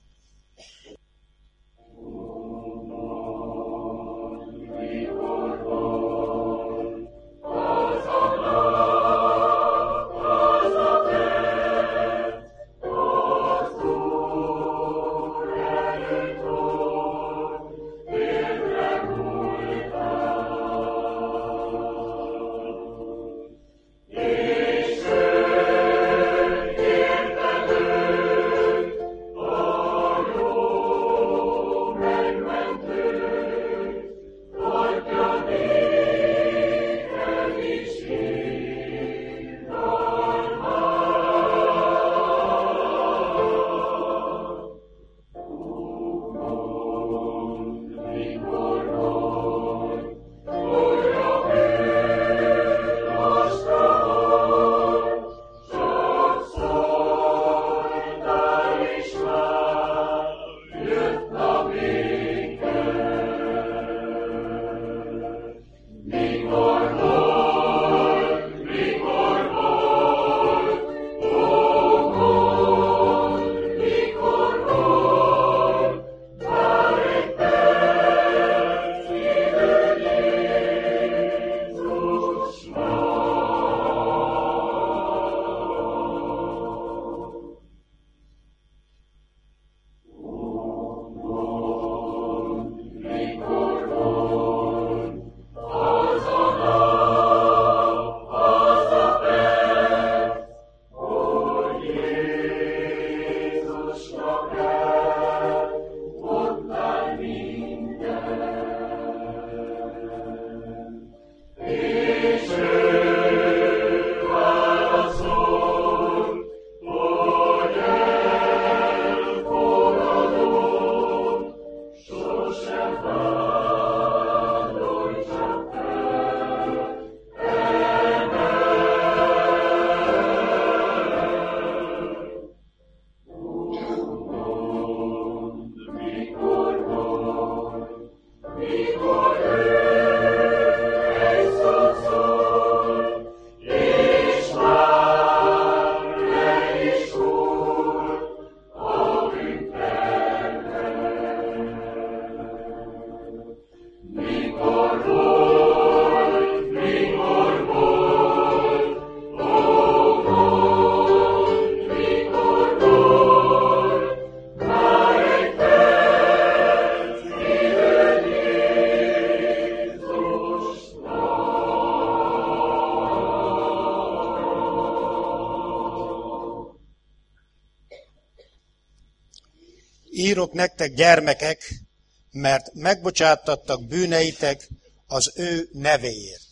Speaker 1: Írok nektek, gyermekek, mert megbocsáttattak bűneitek az ő nevéért.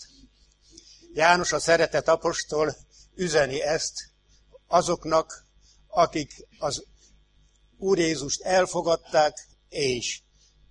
Speaker 1: János, a szeretett apostol üzeni ezt azoknak, akik az Úr Jézust elfogadták, és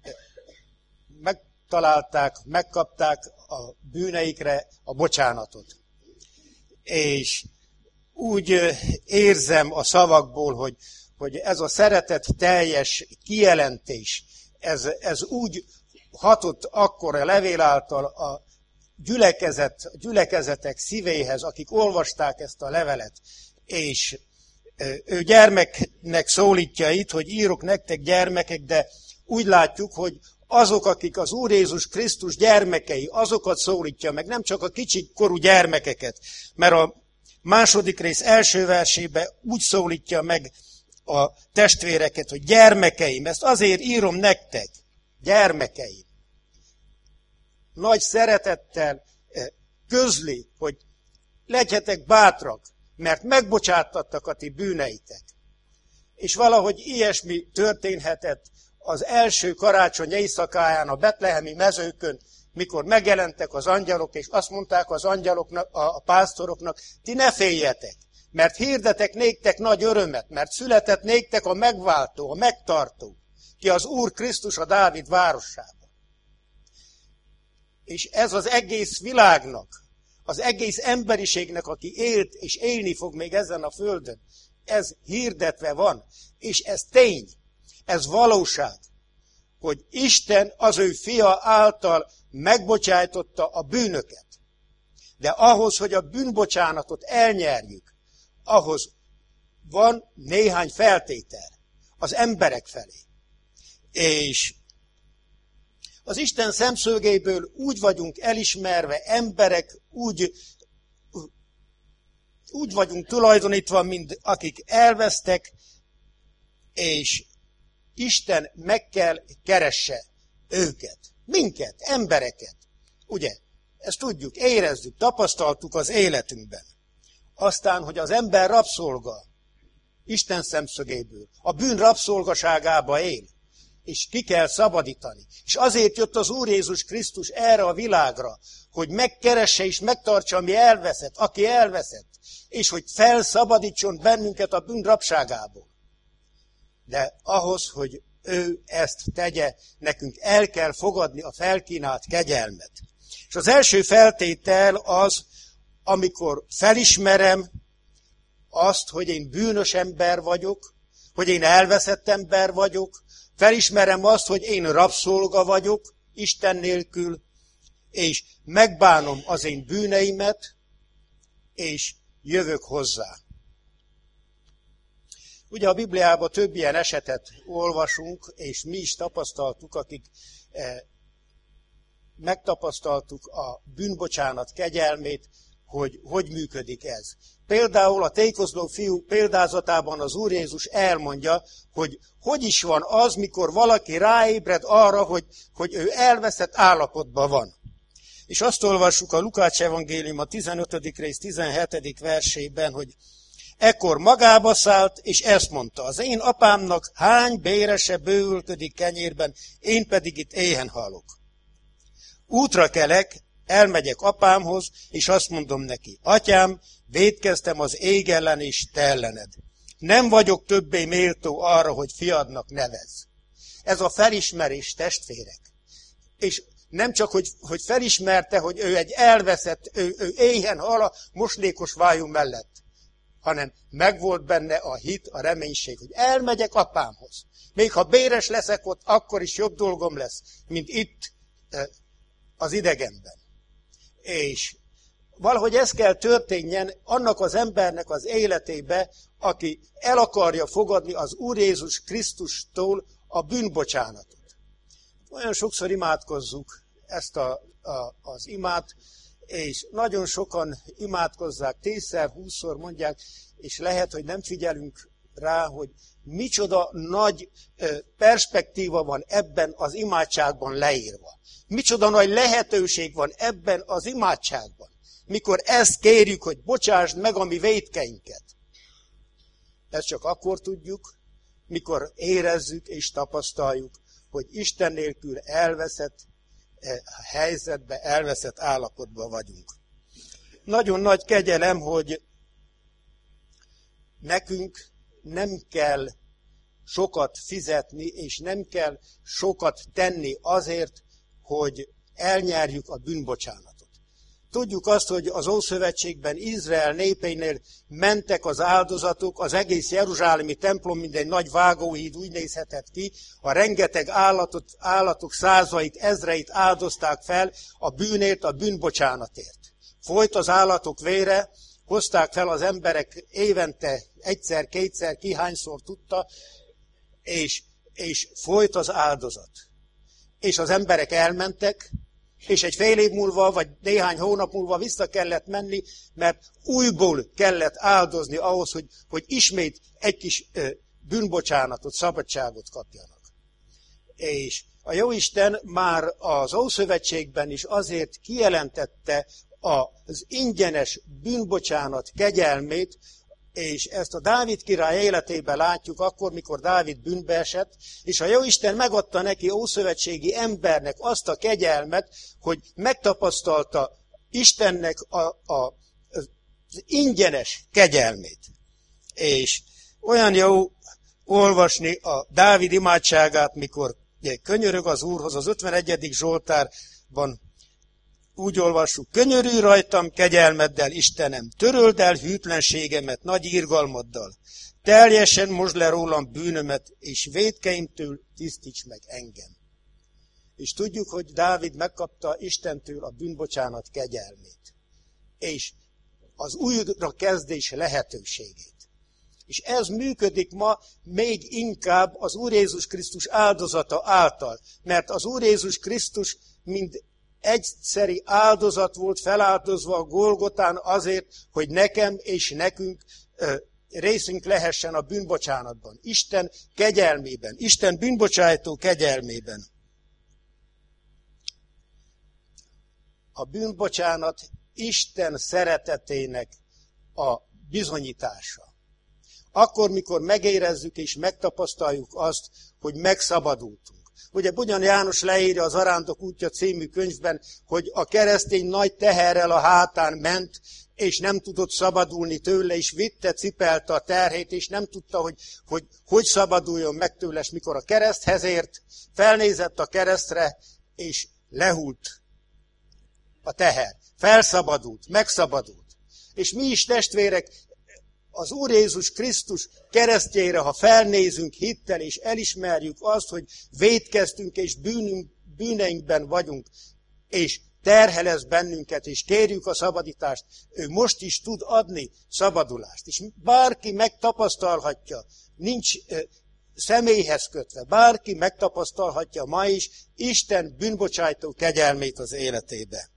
Speaker 1: megtalálták, megkapták a bűneikre a bocsánatot. És úgy érzem a szavakból, hogy hogy ez a szeretet teljes kijelentés, ez, ez úgy hatott akkor a levél által a gyülekezet, a gyülekezetek szívéhez, akik olvasták ezt a levelet, és ő gyermeknek szólítja itt, hogy írok nektek, gyermekek, de úgy látjuk, hogy azok, akik az Úr Jézus Krisztus gyermekei, azokat szólítja meg, nem csak a kicsi korú gyermekeket, mert a második rész első versében úgy szólítja meg a testvéreket, hogy gyermekeim, ezt azért írom nektek, gyermekeim. Nagy szeretettel közli, hogy legyetek bátrak, mert megbocsáttattak a ti bűneitek. És valahogy ilyesmi történhetett az első karácsony éjszakáján a betlehemi mezőkön, mikor megjelentek az angyalok, és azt mondták az angyaloknak, a pásztoroknak, ti ne féljetek, mert hirdetek néktek nagy örömet, mert született néktek a megváltó, a megtartó. ki az Úr Krisztus a Dávid városába. És ez az egész világnak, az egész emberiségnek, aki élt és élni fog még ezen a földön, ez hirdetve van, és ez tény, ez valóság, hogy Isten az ő fia által megbocsájtotta a bűnöket. De ahhoz, hogy a bűnbocsánatot elnyerjük, ahhoz van néhány feltétel az emberek felé. És az Isten szemszögéből úgy vagyunk elismerve, emberek úgy, úgy vagyunk tulajdonítva, mint akik elvesztek, és Isten meg kell keresse őket, minket, embereket. Ugye? Ezt tudjuk, érezzük, tapasztaltuk az életünkben. Aztán, hogy az ember rabszolga, Isten szemszögéből, a bűn rabszolgaságába él, és ki kell szabadítani. És azért jött az Úr Jézus Krisztus erre a világra, hogy megkeresse és megtartsa, ami elveszett, aki elveszett, és hogy felszabadítson bennünket a bűn rabságából. De ahhoz, hogy ő ezt tegye, nekünk el kell fogadni a felkínált kegyelmet. És az első feltétel az, amikor felismerem azt, hogy én bűnös ember vagyok, hogy én elveszett ember vagyok, felismerem azt, hogy én rabszolga vagyok, Isten nélkül, és megbánom az én bűneimet, és jövök hozzá. Ugye a Bibliában több ilyen esetet olvasunk, és mi is tapasztaltuk, akik eh, megtapasztaltuk a bűnbocsánat kegyelmét, hogy hogy működik ez. Például a tékozló fiú példázatában az Úr Jézus elmondja, hogy hogy is van az, mikor valaki ráébred arra, hogy, hogy ő elveszett állapotban van. És azt olvassuk a Lukács evangélium a tizenötödik rész tizenhetedik versében, hogy ekkor magába szállt, és ezt mondta, az én apámnak hány bérese bővölködik kenyérben, én pedig itt éhen halok. Útra kelek, elmegyek apámhoz, és azt mondom neki, atyám, vétkeztem az ég ellen és te ellened. Nem vagyok többé méltó arra, hogy fiadnak nevezz. Ez a felismerés, testvérek. És nem csak, hogy, hogy felismerte, hogy ő egy elveszett, ő, ő éhen hal a moslékos vájú mellett, hanem megvolt benne a hit, a reménység, hogy elmegyek apámhoz. Még ha béres leszek ott, akkor is jobb dolgom lesz, mint itt az idegenben. És valahogy ez kell történjen annak az embernek az életébe, aki el akarja fogadni az Úr Jézus Krisztustól a bűnbocsánatot. Olyan sokszor imádkozzuk ezt a, a, az imát, és nagyon sokan imádkozzák, tízszer, húszszor mondják, és lehet, hogy nem figyelünk rá, hogy micsoda nagy perspektíva van ebben az imádságban leírva. Micsoda nagy lehetőség van ebben az imádságban, mikor ezt kérjük, hogy bocsásd meg a mi vétkeinket. Ezt csak akkor tudjuk, mikor érezzük és tapasztaljuk, hogy Isten nélkül elveszett helyzetbe, elveszett állapotban vagyunk. Nagyon nagy kegyelem, hogy nekünk nem kell sokat fizetni, és nem kell sokat tenni azért, hogy elnyerjük a bűnbocsánatot. Tudjuk azt, hogy az Ószövetségben Izrael népeinél mentek az áldozatok, az egész jeruzsálemi templom, mint egy nagy vágóhíd úgy nézhetett ki, a rengeteg állatot, állatok százait, ezreit áldozták fel a bűnért, a bűnbocsánatért. Folyt az állatok vére, hozták fel az emberek évente egyszer, kétszer, ki hányszor tudta, és, és folyt az áldozat. És az emberek elmentek, és egy fél év múlva, vagy néhány hónap múlva vissza kellett menni, mert újból kellett áldozni ahhoz, hogy, hogy ismét egy kis ö, bűnbocsánatot, szabadságot kapjanak. És a Jóisten már az Ószövetségben is azért kijelentette az ingyenes bűnbocsánat kegyelmét, és ezt a Dávid király életében látjuk akkor, mikor Dávid bűnbe esett, és a Jóisten megadta neki ószövetségi embernek azt a kegyelmet, hogy megtapasztalta Istennek a, a, az ingyenes kegyelmét. És olyan jó olvasni a Dávid imádságát, mikor könyörög az Úrhoz, az ötvenegyedik Zsoltárban úgy olvassuk: könyörülj rajtam kegyelmeddel, Istenem, töröld el hűtlenségemet nagy irgalmaddal, teljesen mosd le rólam bűnömet, és vétkeimtől tisztíts meg engem. És tudjuk, hogy Dávid megkapta Istentől a bűnbocsánat kegyelmét, és az újra kezdés lehetőségét. És ez működik ma még inkább az Úr Jézus Krisztus áldozata által, mert az Úr Jézus Krisztus mind egyszeri áldozat volt feláldozva a Golgotán azért, hogy nekem és nekünk ö, részünk lehessen a bűnbocsánatban. Isten kegyelmében, Isten bűnbocsájtó kegyelmében. A bűnbocsánat Isten szeretetének a bizonyítása. Akkor, mikor megérezzük és megtapasztaljuk azt, hogy megszabadultunk. Ugye Bugyan János leírja az Arándok útja című könyvben, hogy a keresztény nagy teherrel a hátán ment, és nem tudott szabadulni tőle, és vitte, cipelte a terhét, és nem tudta, hogy hogy, hogy szabaduljon meg tőle, és mikor a kereszthez ért, felnézett a keresztre, és lehult a teher. Felszabadult, megszabadult. És mi is, testvérek, az Úr Jézus Krisztus keresztjére, ha felnézünk hittel, és elismerjük azt, hogy vétkeztünk, és bűnünk, bűneinkben vagyunk, és terhelez bennünket, és kérjük a szabadítást, ő most is tud adni szabadulást. És bárki megtapasztalhatja, nincs ö, személyhez kötve, bárki megtapasztalhatja ma is Isten bűnbocsájtó kegyelmét az életébe.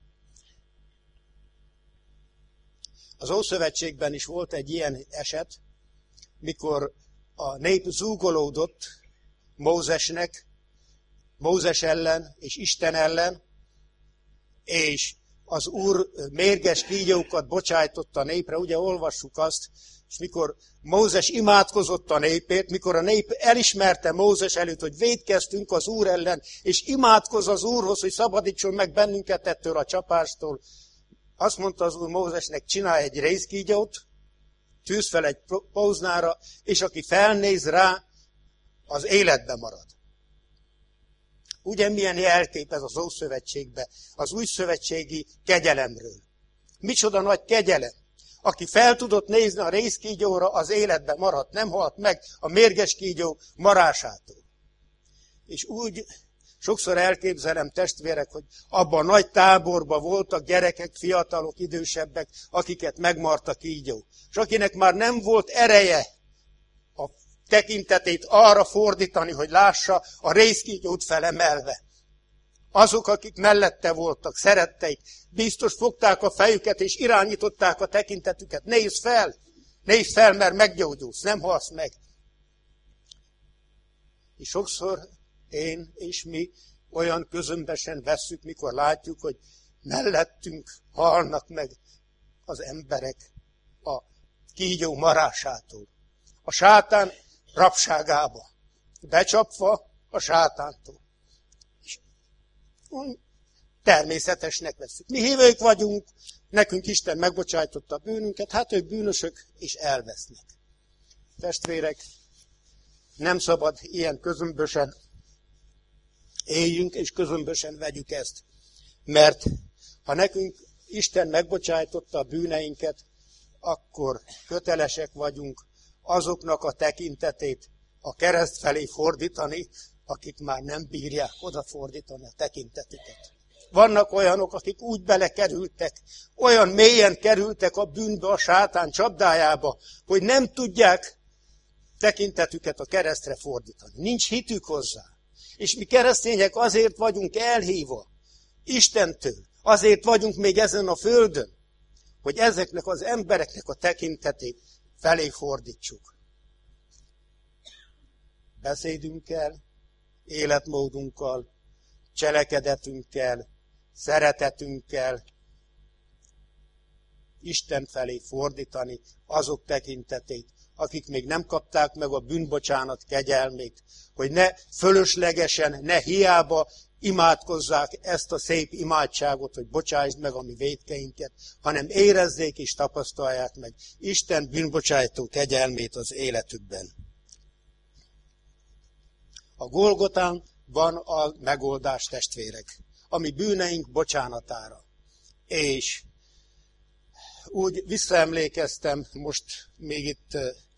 Speaker 1: Az Ószövetségben is volt egy ilyen eset, mikor a nép zúgolódott Mózesnek, Mózes ellen és Isten ellen, és az Úr mérges kígyókat bocsájtott a népre, ugye olvassuk azt, és mikor Mózes imádkozott a népért, mikor a nép elismerte Mózes előtt, hogy vétkeztünk az Úr ellen, és imádkoz az Úrhoz, hogy szabadítson meg bennünket ettől a csapástól, azt mondta az Úr Mózesnek, csinálj egy rézkígyót, tűz fel egy póznára, és aki felnéz rá, az életbe marad. Ugye milyen jelkép ez az Ószövetségben, az új szövetségi kegyelemről. Micsoda nagy kegyelem. Aki fel tudott nézni a rézkígyóra, az életbe maradt, nem halt meg a mérges kígyó marásától. És úgy sokszor elképzelem, testvérek, hogy abban a nagy táborban voltak gyerekek, fiatalok, idősebbek, akiket megmart a kígyó. És akinek már nem volt ereje a tekintetét arra fordítani, hogy lássa a rézkígyót felemelve. Azok, akik mellette voltak, szeretteik, biztos fogták a fejüket és irányították a tekintetüket. Nézz fel! Nézz fel, mert meggyógyulsz, nem halsz meg. És sokszor én és mi olyan közömbösen vesszük, mikor látjuk, hogy mellettünk halnak meg az emberek a kígyó marásától. A sátán rabságába. Becsapva a sátántól. És természetesnek vesszük. Mi hívők vagyunk, nekünk Isten megbocsájtotta a bűnünket, hát ők bűnösök és elvesznek. Testvérek, nem szabad ilyen közömbösen éljünk, és közömbösen vegyük ezt. Mert ha nekünk Isten megbocsájtotta a bűneinket, akkor kötelesek vagyunk azoknak a tekintetét a kereszt felé fordítani, akik már nem bírják odafordítani a tekintetüket. Vannak olyanok, akik úgy belekerültek, olyan mélyen kerültek a bűnbe, a sátán csapdájába, hogy nem tudják tekintetüket a keresztre fordítani. Nincs hitük hozzá. És mi keresztények azért vagyunk elhívva Istentől, azért vagyunk még ezen a földön, hogy ezeknek az embereknek a tekintetét felé fordítsuk. Beszédünkkel, életmódunkkal, cselekedetünkkel, szeretetünkkel Isten felé fordítani azok tekintetét, akik még nem kapták meg a bűnbocsánat kegyelmét, hogy ne fölöslegesen, ne hiába imádkozzák ezt a szép imádságot, hogy bocsásd meg a mi vétkeinket, hanem érezzék és tapasztalják meg Isten bűnbocsájtó kegyelmét az életükben. A Golgotán van a megoldás, testvérek, ami bűneink bocsánatára. És úgy visszaemlékeztem, most még itt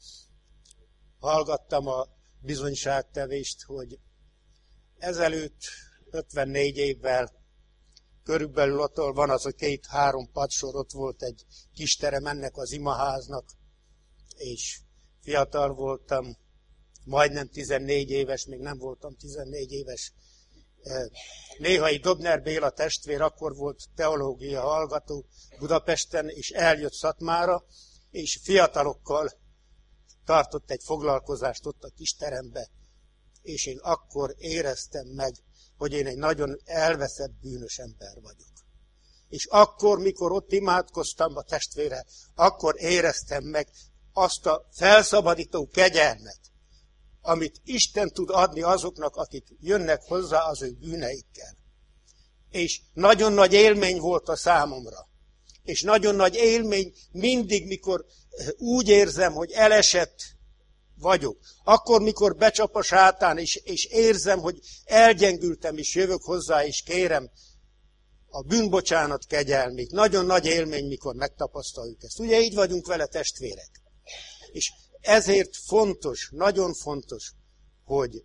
Speaker 1: hallgattam a bizonyságtevést, hogy ezelőtt ötvennégy évvel körülbelül ott van az a két-három padsor, ott volt egy kis terem ennek az imaháznak, és fiatal voltam, majdnem tizennégy éves, még nem voltam tizennégy éves. Néhai Dobner Béla testvér akkor volt teológia hallgató Budapesten, és eljött Szatmára, és fiatalokkal tartott egy foglalkozást ott a kis terembe, és én akkor éreztem meg, hogy én egy nagyon elveszett bűnös ember vagyok. És akkor, mikor ott imádkoztam a testvére, akkor éreztem meg azt a felszabadító kegyelmet, amit Isten tud adni azoknak, akik jönnek hozzá az ő bűneikkel. És nagyon nagy élmény volt a számomra. És nagyon nagy élmény mindig, mikor úgy érzem, hogy elesett vagyok. Akkor, mikor becsap a sátán, és, és érzem, hogy elgyengültem, és jövök hozzá, és kérem a bűnbocsánat kegyelmét. Nagyon nagy élmény, mikor megtapasztaljuk ezt. Ugye így vagyunk vele, testvérek. És ezért fontos, nagyon fontos, hogy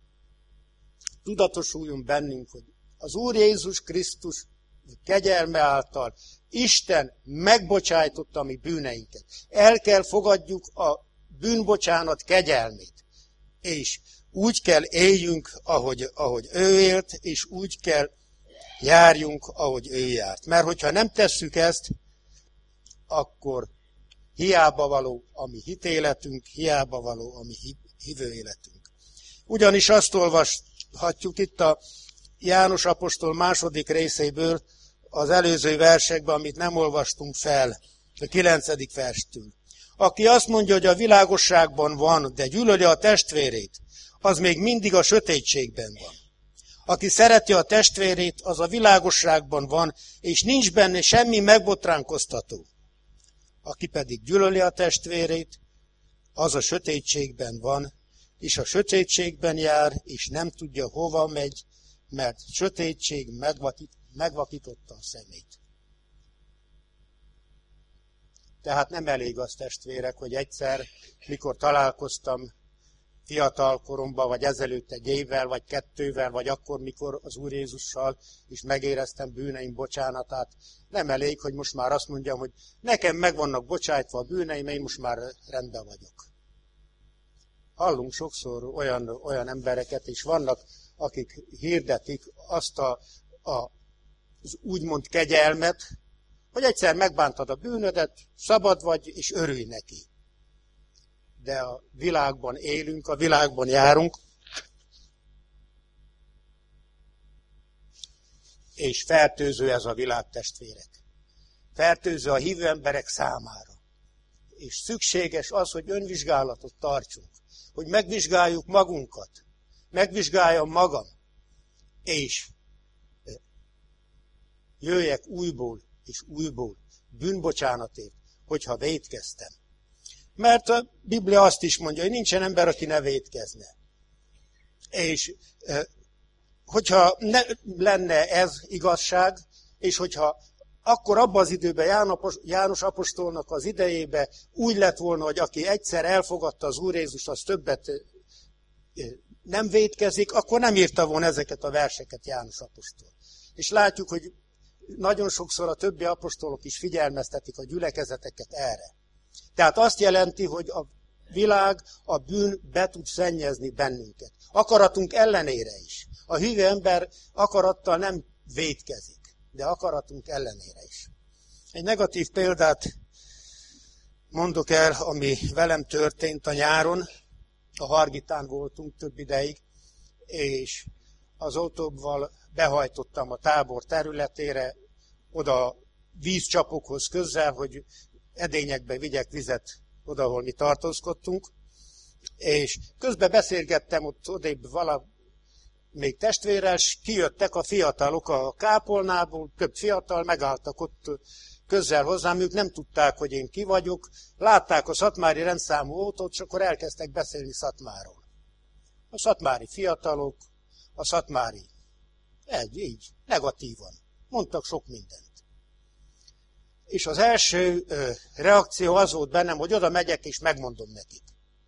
Speaker 1: tudatosuljon bennünk, hogy az Úr Jézus Krisztus kegyelme által Isten megbocsájtotta a mi bűneinket. El kell fogadjuk a bűnbocsánat kegyelmét, és úgy kell éljünk, ahogy, ahogy ő élt, és úgy kell járjunk, ahogy ő járt. Mert hogyha nem tesszük ezt, akkor hiába való a mi hitéletünk, hiába való a mi hívő életünk. Ugyanis azt olvashatjuk itt a János apostol második részéből, az előző versekben, amit nem olvastunk fel, a kilencedik verstől. Aki azt mondja, hogy a világosságban van, de gyűlöli a testvérét, az még mindig a sötétségben van. Aki szereti a testvérét, az a világosságban van, és nincs benne semmi megbotránkoztató. Aki pedig gyűlöli a testvérét, az a sötétségben van, és a sötétségben jár, és nem tudja, hova megy, mert sötétség megvakít, megvakította a szemét. Tehát nem elég az, testvérek, hogy egyszer, mikor találkoztam fiatal koromban, vagy ezelőtt egy évvel, vagy kettővel, vagy akkor, mikor az Úr Jézussal is megéreztem bűneim bocsánatát, nem elég, hogy most már azt mondjam, hogy nekem meg vannak bocsájtva a bűneim, én most már rendben vagyok. Hallunk sokszor olyan, olyan embereket, és vannak, akik hirdetik azt a, a, az úgymond kegyelmet, hogy egyszer megbántad a bűnödet, szabad vagy, és örülj neki. De a világban élünk, a világban járunk, és fertőző ez a világ, testvérek. Fertőző a hívő emberek számára. És szükséges az, hogy önvizsgálatot tartsunk, hogy megvizsgáljuk magunkat, megvizsgáljam magam, és jöjjek újból és újból bűnbocsánatért, hogyha vétkeztem. Mert a Biblia azt is mondja, hogy nincsen ember, aki ne vétkezne. És hogyha ne lenne ez igazság, és hogyha akkor abban az időben János apostolnak az idejében úgy lett volna, hogy aki egyszer elfogadta az Úr Jézust, az többet nem vétkezik, akkor nem írta volna ezeket a verseket János apostol. És látjuk, hogy nagyon sokszor a többi apostolok is figyelmeztetik a gyülekezeteket erre. Tehát azt jelenti, hogy a világ, a bűn be tud szennyezni bennünket. Akaratunk ellenére is. A hívő ember akarattal nem vétkezik, de akaratunk ellenére is. Egy negatív példát mondok el, ami velem történt a nyáron. A Hargitán voltunk több ideig, és az autóval behajtottam a tábor területére, oda vízcsapokhoz közel, hogy edényekbe vigyek vizet oda, ahol mi tartózkodtunk, és közben beszélgettem ott odébb vala még testvérrel, és kijöttek a fiatalok a kápolnából, több fiatal, megálltak ott közel hozzám, ők nem tudták, hogy én ki vagyok, látták a szatmári rendszámú autót, és akkor elkezdtek beszélni Szatmáról. A szatmári fiatalok, a szatmári, egy, így, negatívan. Mondtak sok mindent. És az első ö, reakció az volt bennem, hogy oda megyek és megmondom nekik.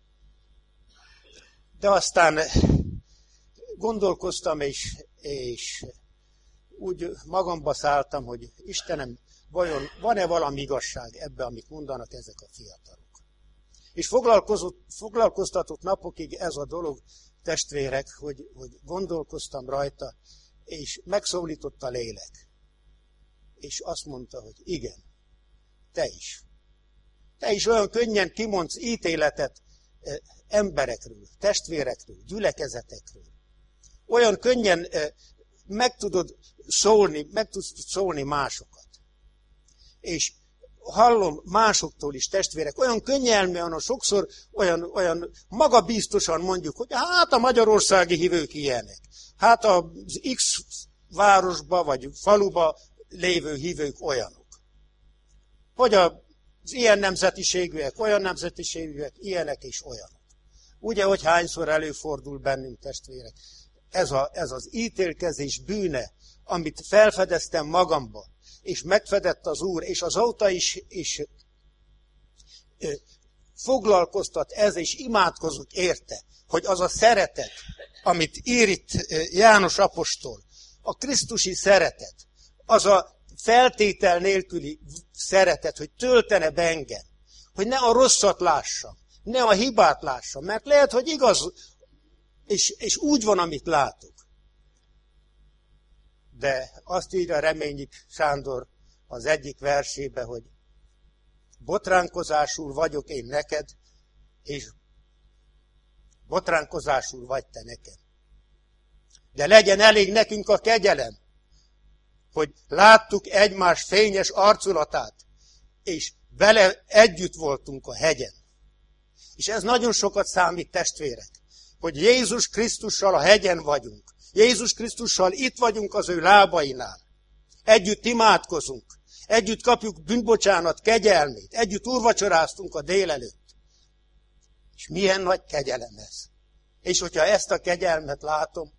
Speaker 1: De aztán gondolkoztam, és, és úgy magamba szálltam, hogy Istenem, vajon van-e valami igazság ebbe, amit mondanak ezek a fiatalok? És foglalkoztatott napokig ez a dolog, testvérek, hogy, hogy gondolkoztam rajta, és megszólított a lélek. És azt mondta, hogy igen, te is. Te is olyan könnyen kimondsz ítéletet emberekről, testvérekről, gyülekezetekről. Olyan könnyen meg tudod szólni, meg tudsz szólni másokat. És hallom másoktól is, testvérek, olyan könnyelműen, sokszor olyan, olyan magabiztosan mondjuk, hogy hát a magyarországi hívők ilyenek. Hát az X városba vagy faluba lévő hívők olyanok. Hogy az ilyen nemzetiségűek, olyan nemzetiségűek, ilyenek és olyanok. Ugye, hogy hányszor előfordul bennünk, testvérek? Ez, a, ez az ítélkezés bűne, amit felfedeztem magamba, és megfedett az Úr, és azóta is, is ö, foglalkoztat ez, és imádkozunk érte, hogy az a szeretet, amit ír itt János apostol, a krisztusi szeretet, az a feltétel nélküli szeretet, hogy töltene be engem, hogy ne a rosszat lássam, ne a hibát lássam, mert lehet, hogy igaz, és, és úgy van, amit látok. De azt írja Reményik Sándor az egyik versébe, hogy botránkozásul vagyok én neked, és botránkozásul vagy te nekem. De legyen elég nekünk a kegyelem, hogy láttuk egymás fényes arculatát, és vele együtt voltunk a hegyen. És ez nagyon sokat számít, testvérek, hogy Jézus Krisztussal a hegyen vagyunk. Jézus Krisztussal itt vagyunk az ő lábainál. Együtt imádkozunk, együtt kapjuk bűnbocsánat kegyelmét, együtt úrvacsoráztunk a délelőtt. És milyen nagy kegyelem ez. És hogyha ezt a kegyelmet látom,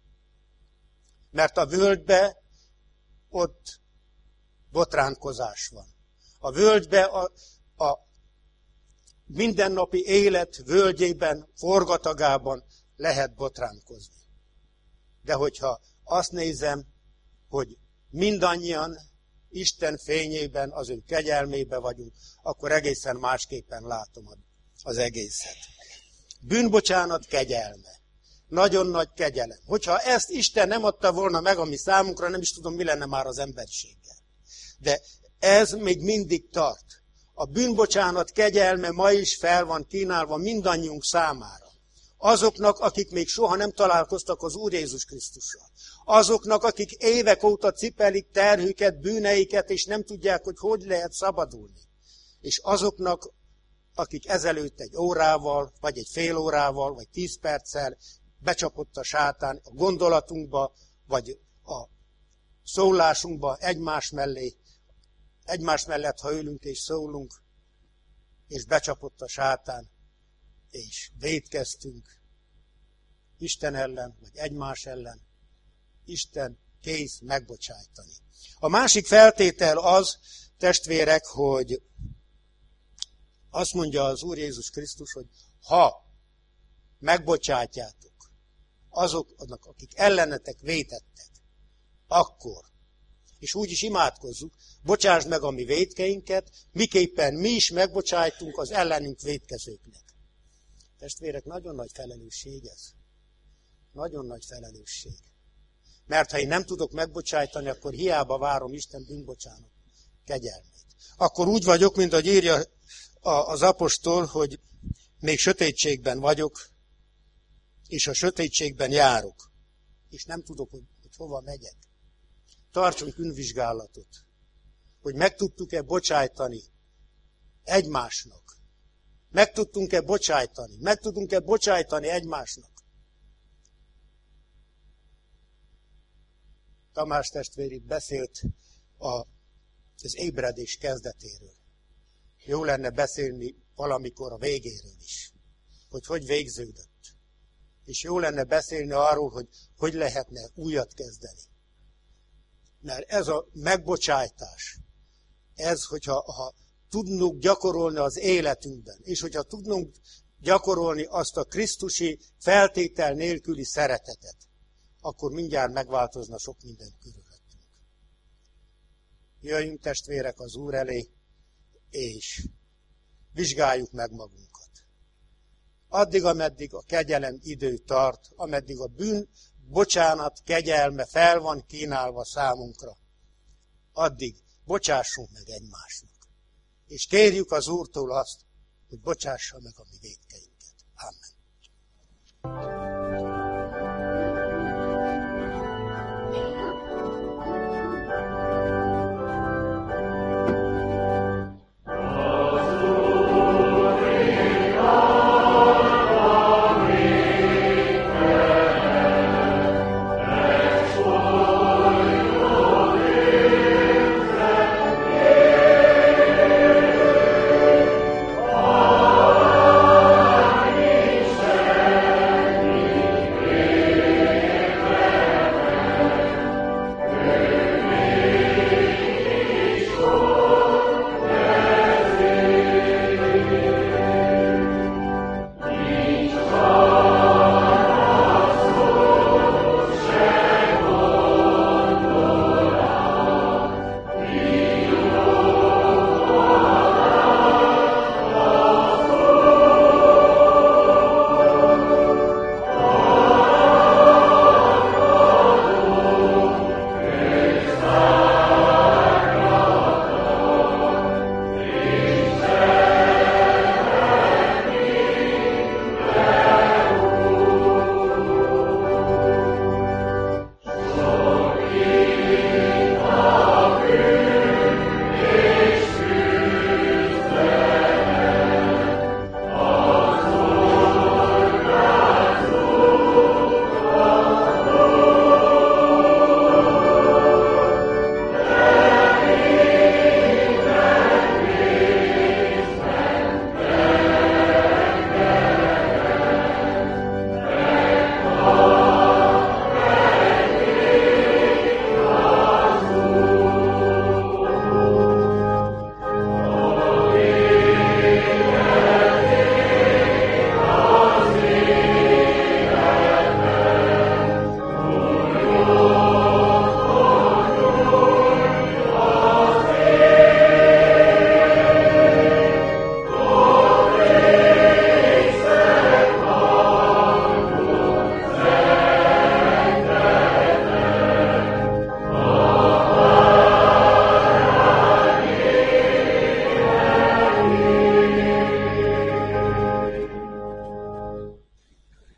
Speaker 1: mert a völgybe ott botránkozás van. A völgybe, a, a mindennapi élet völgyében, forgatagában lehet botránkozni. De hogyha azt nézem, hogy mindannyian Isten fényében, az ő kegyelmébe vagyunk, akkor egészen másképpen látom az egészet. Bűnbocsánat kegyelme. Nagyon nagy kegyelem. Hogyha ezt Isten nem adta volna meg a mi számunkra, nem is tudom, mi lenne már az emberiséggel. De ez még mindig tart. A bűnbocsánat kegyelme ma is fel van kínálva mindannyiunk számára. Azoknak, akik még soha nem találkoztak az Úr Jézus Krisztussal. Azoknak, akik évek óta cipelik terhüket, bűneiket, és nem tudják, hogy hogy lehet szabadulni. És azoknak, akik ezelőtt egy órával, vagy egy fél órával, vagy tíz perccel becsapott a sátán a gondolatunkba, vagy a szólásunkba egymás mellé, egymás mellett, ha ülünk és szólunk, és becsapott a sátán, és vétkeztünk Isten ellen, vagy egymás ellen, Isten kész megbocsájtani. A másik feltétel az, testvérek, hogy azt mondja az Úr Jézus Krisztus, hogy ha megbocsátjátok azoknak, akik ellenetek vétettek, akkor, és úgy is imádkozzuk, bocsásd meg a mi vétkeinket, miképpen mi is megbocsájtunk az ellenünk vétkezőknek. Testvérek, nagyon nagy felelősség ez. Nagyon nagy felelősség. Mert ha én nem tudok megbocsájtani, akkor hiába várom Isten bűnbocsánat kegyelmét. Akkor úgy vagyok, mint ahogy írja az apostol, hogy még sötétségben vagyok, és a sötétségben járok, és nem tudok, hogy, hogy hova megyek. Tartsunk önvizsgálatot, hogy meg tudtuk-e bocsájtani egymásnak. Meg tudtunk-e bocsájtani? Meg tudunk-e bocsájtani egymásnak? Tamás testvér itt beszélt a, az ébredés kezdetéről. Jó lenne beszélni valamikor a végéről is, hogy hogy végződött. És jó lenne beszélni arról, hogy hogy lehetne újat kezdeni. Mert ez a megbocsájtás, ez, hogyha ha tudnunk gyakorolni az életünkben, és hogyha tudnunk gyakorolni azt a krisztusi feltétel nélküli szeretetet, akkor mindjárt megváltozna sok minden körülöttünk. Jöjjünk testvérek az Úr elé, és vizsgáljuk meg magunkat. Addig, ameddig a kegyelem idő tart, ameddig a bűn, bocsánat, kegyelme fel van kínálva számunkra, addig bocsássunk meg egymásnak. És kérjük az Úrtól azt, hogy bocsássa meg a mi vétkeinket. Amen.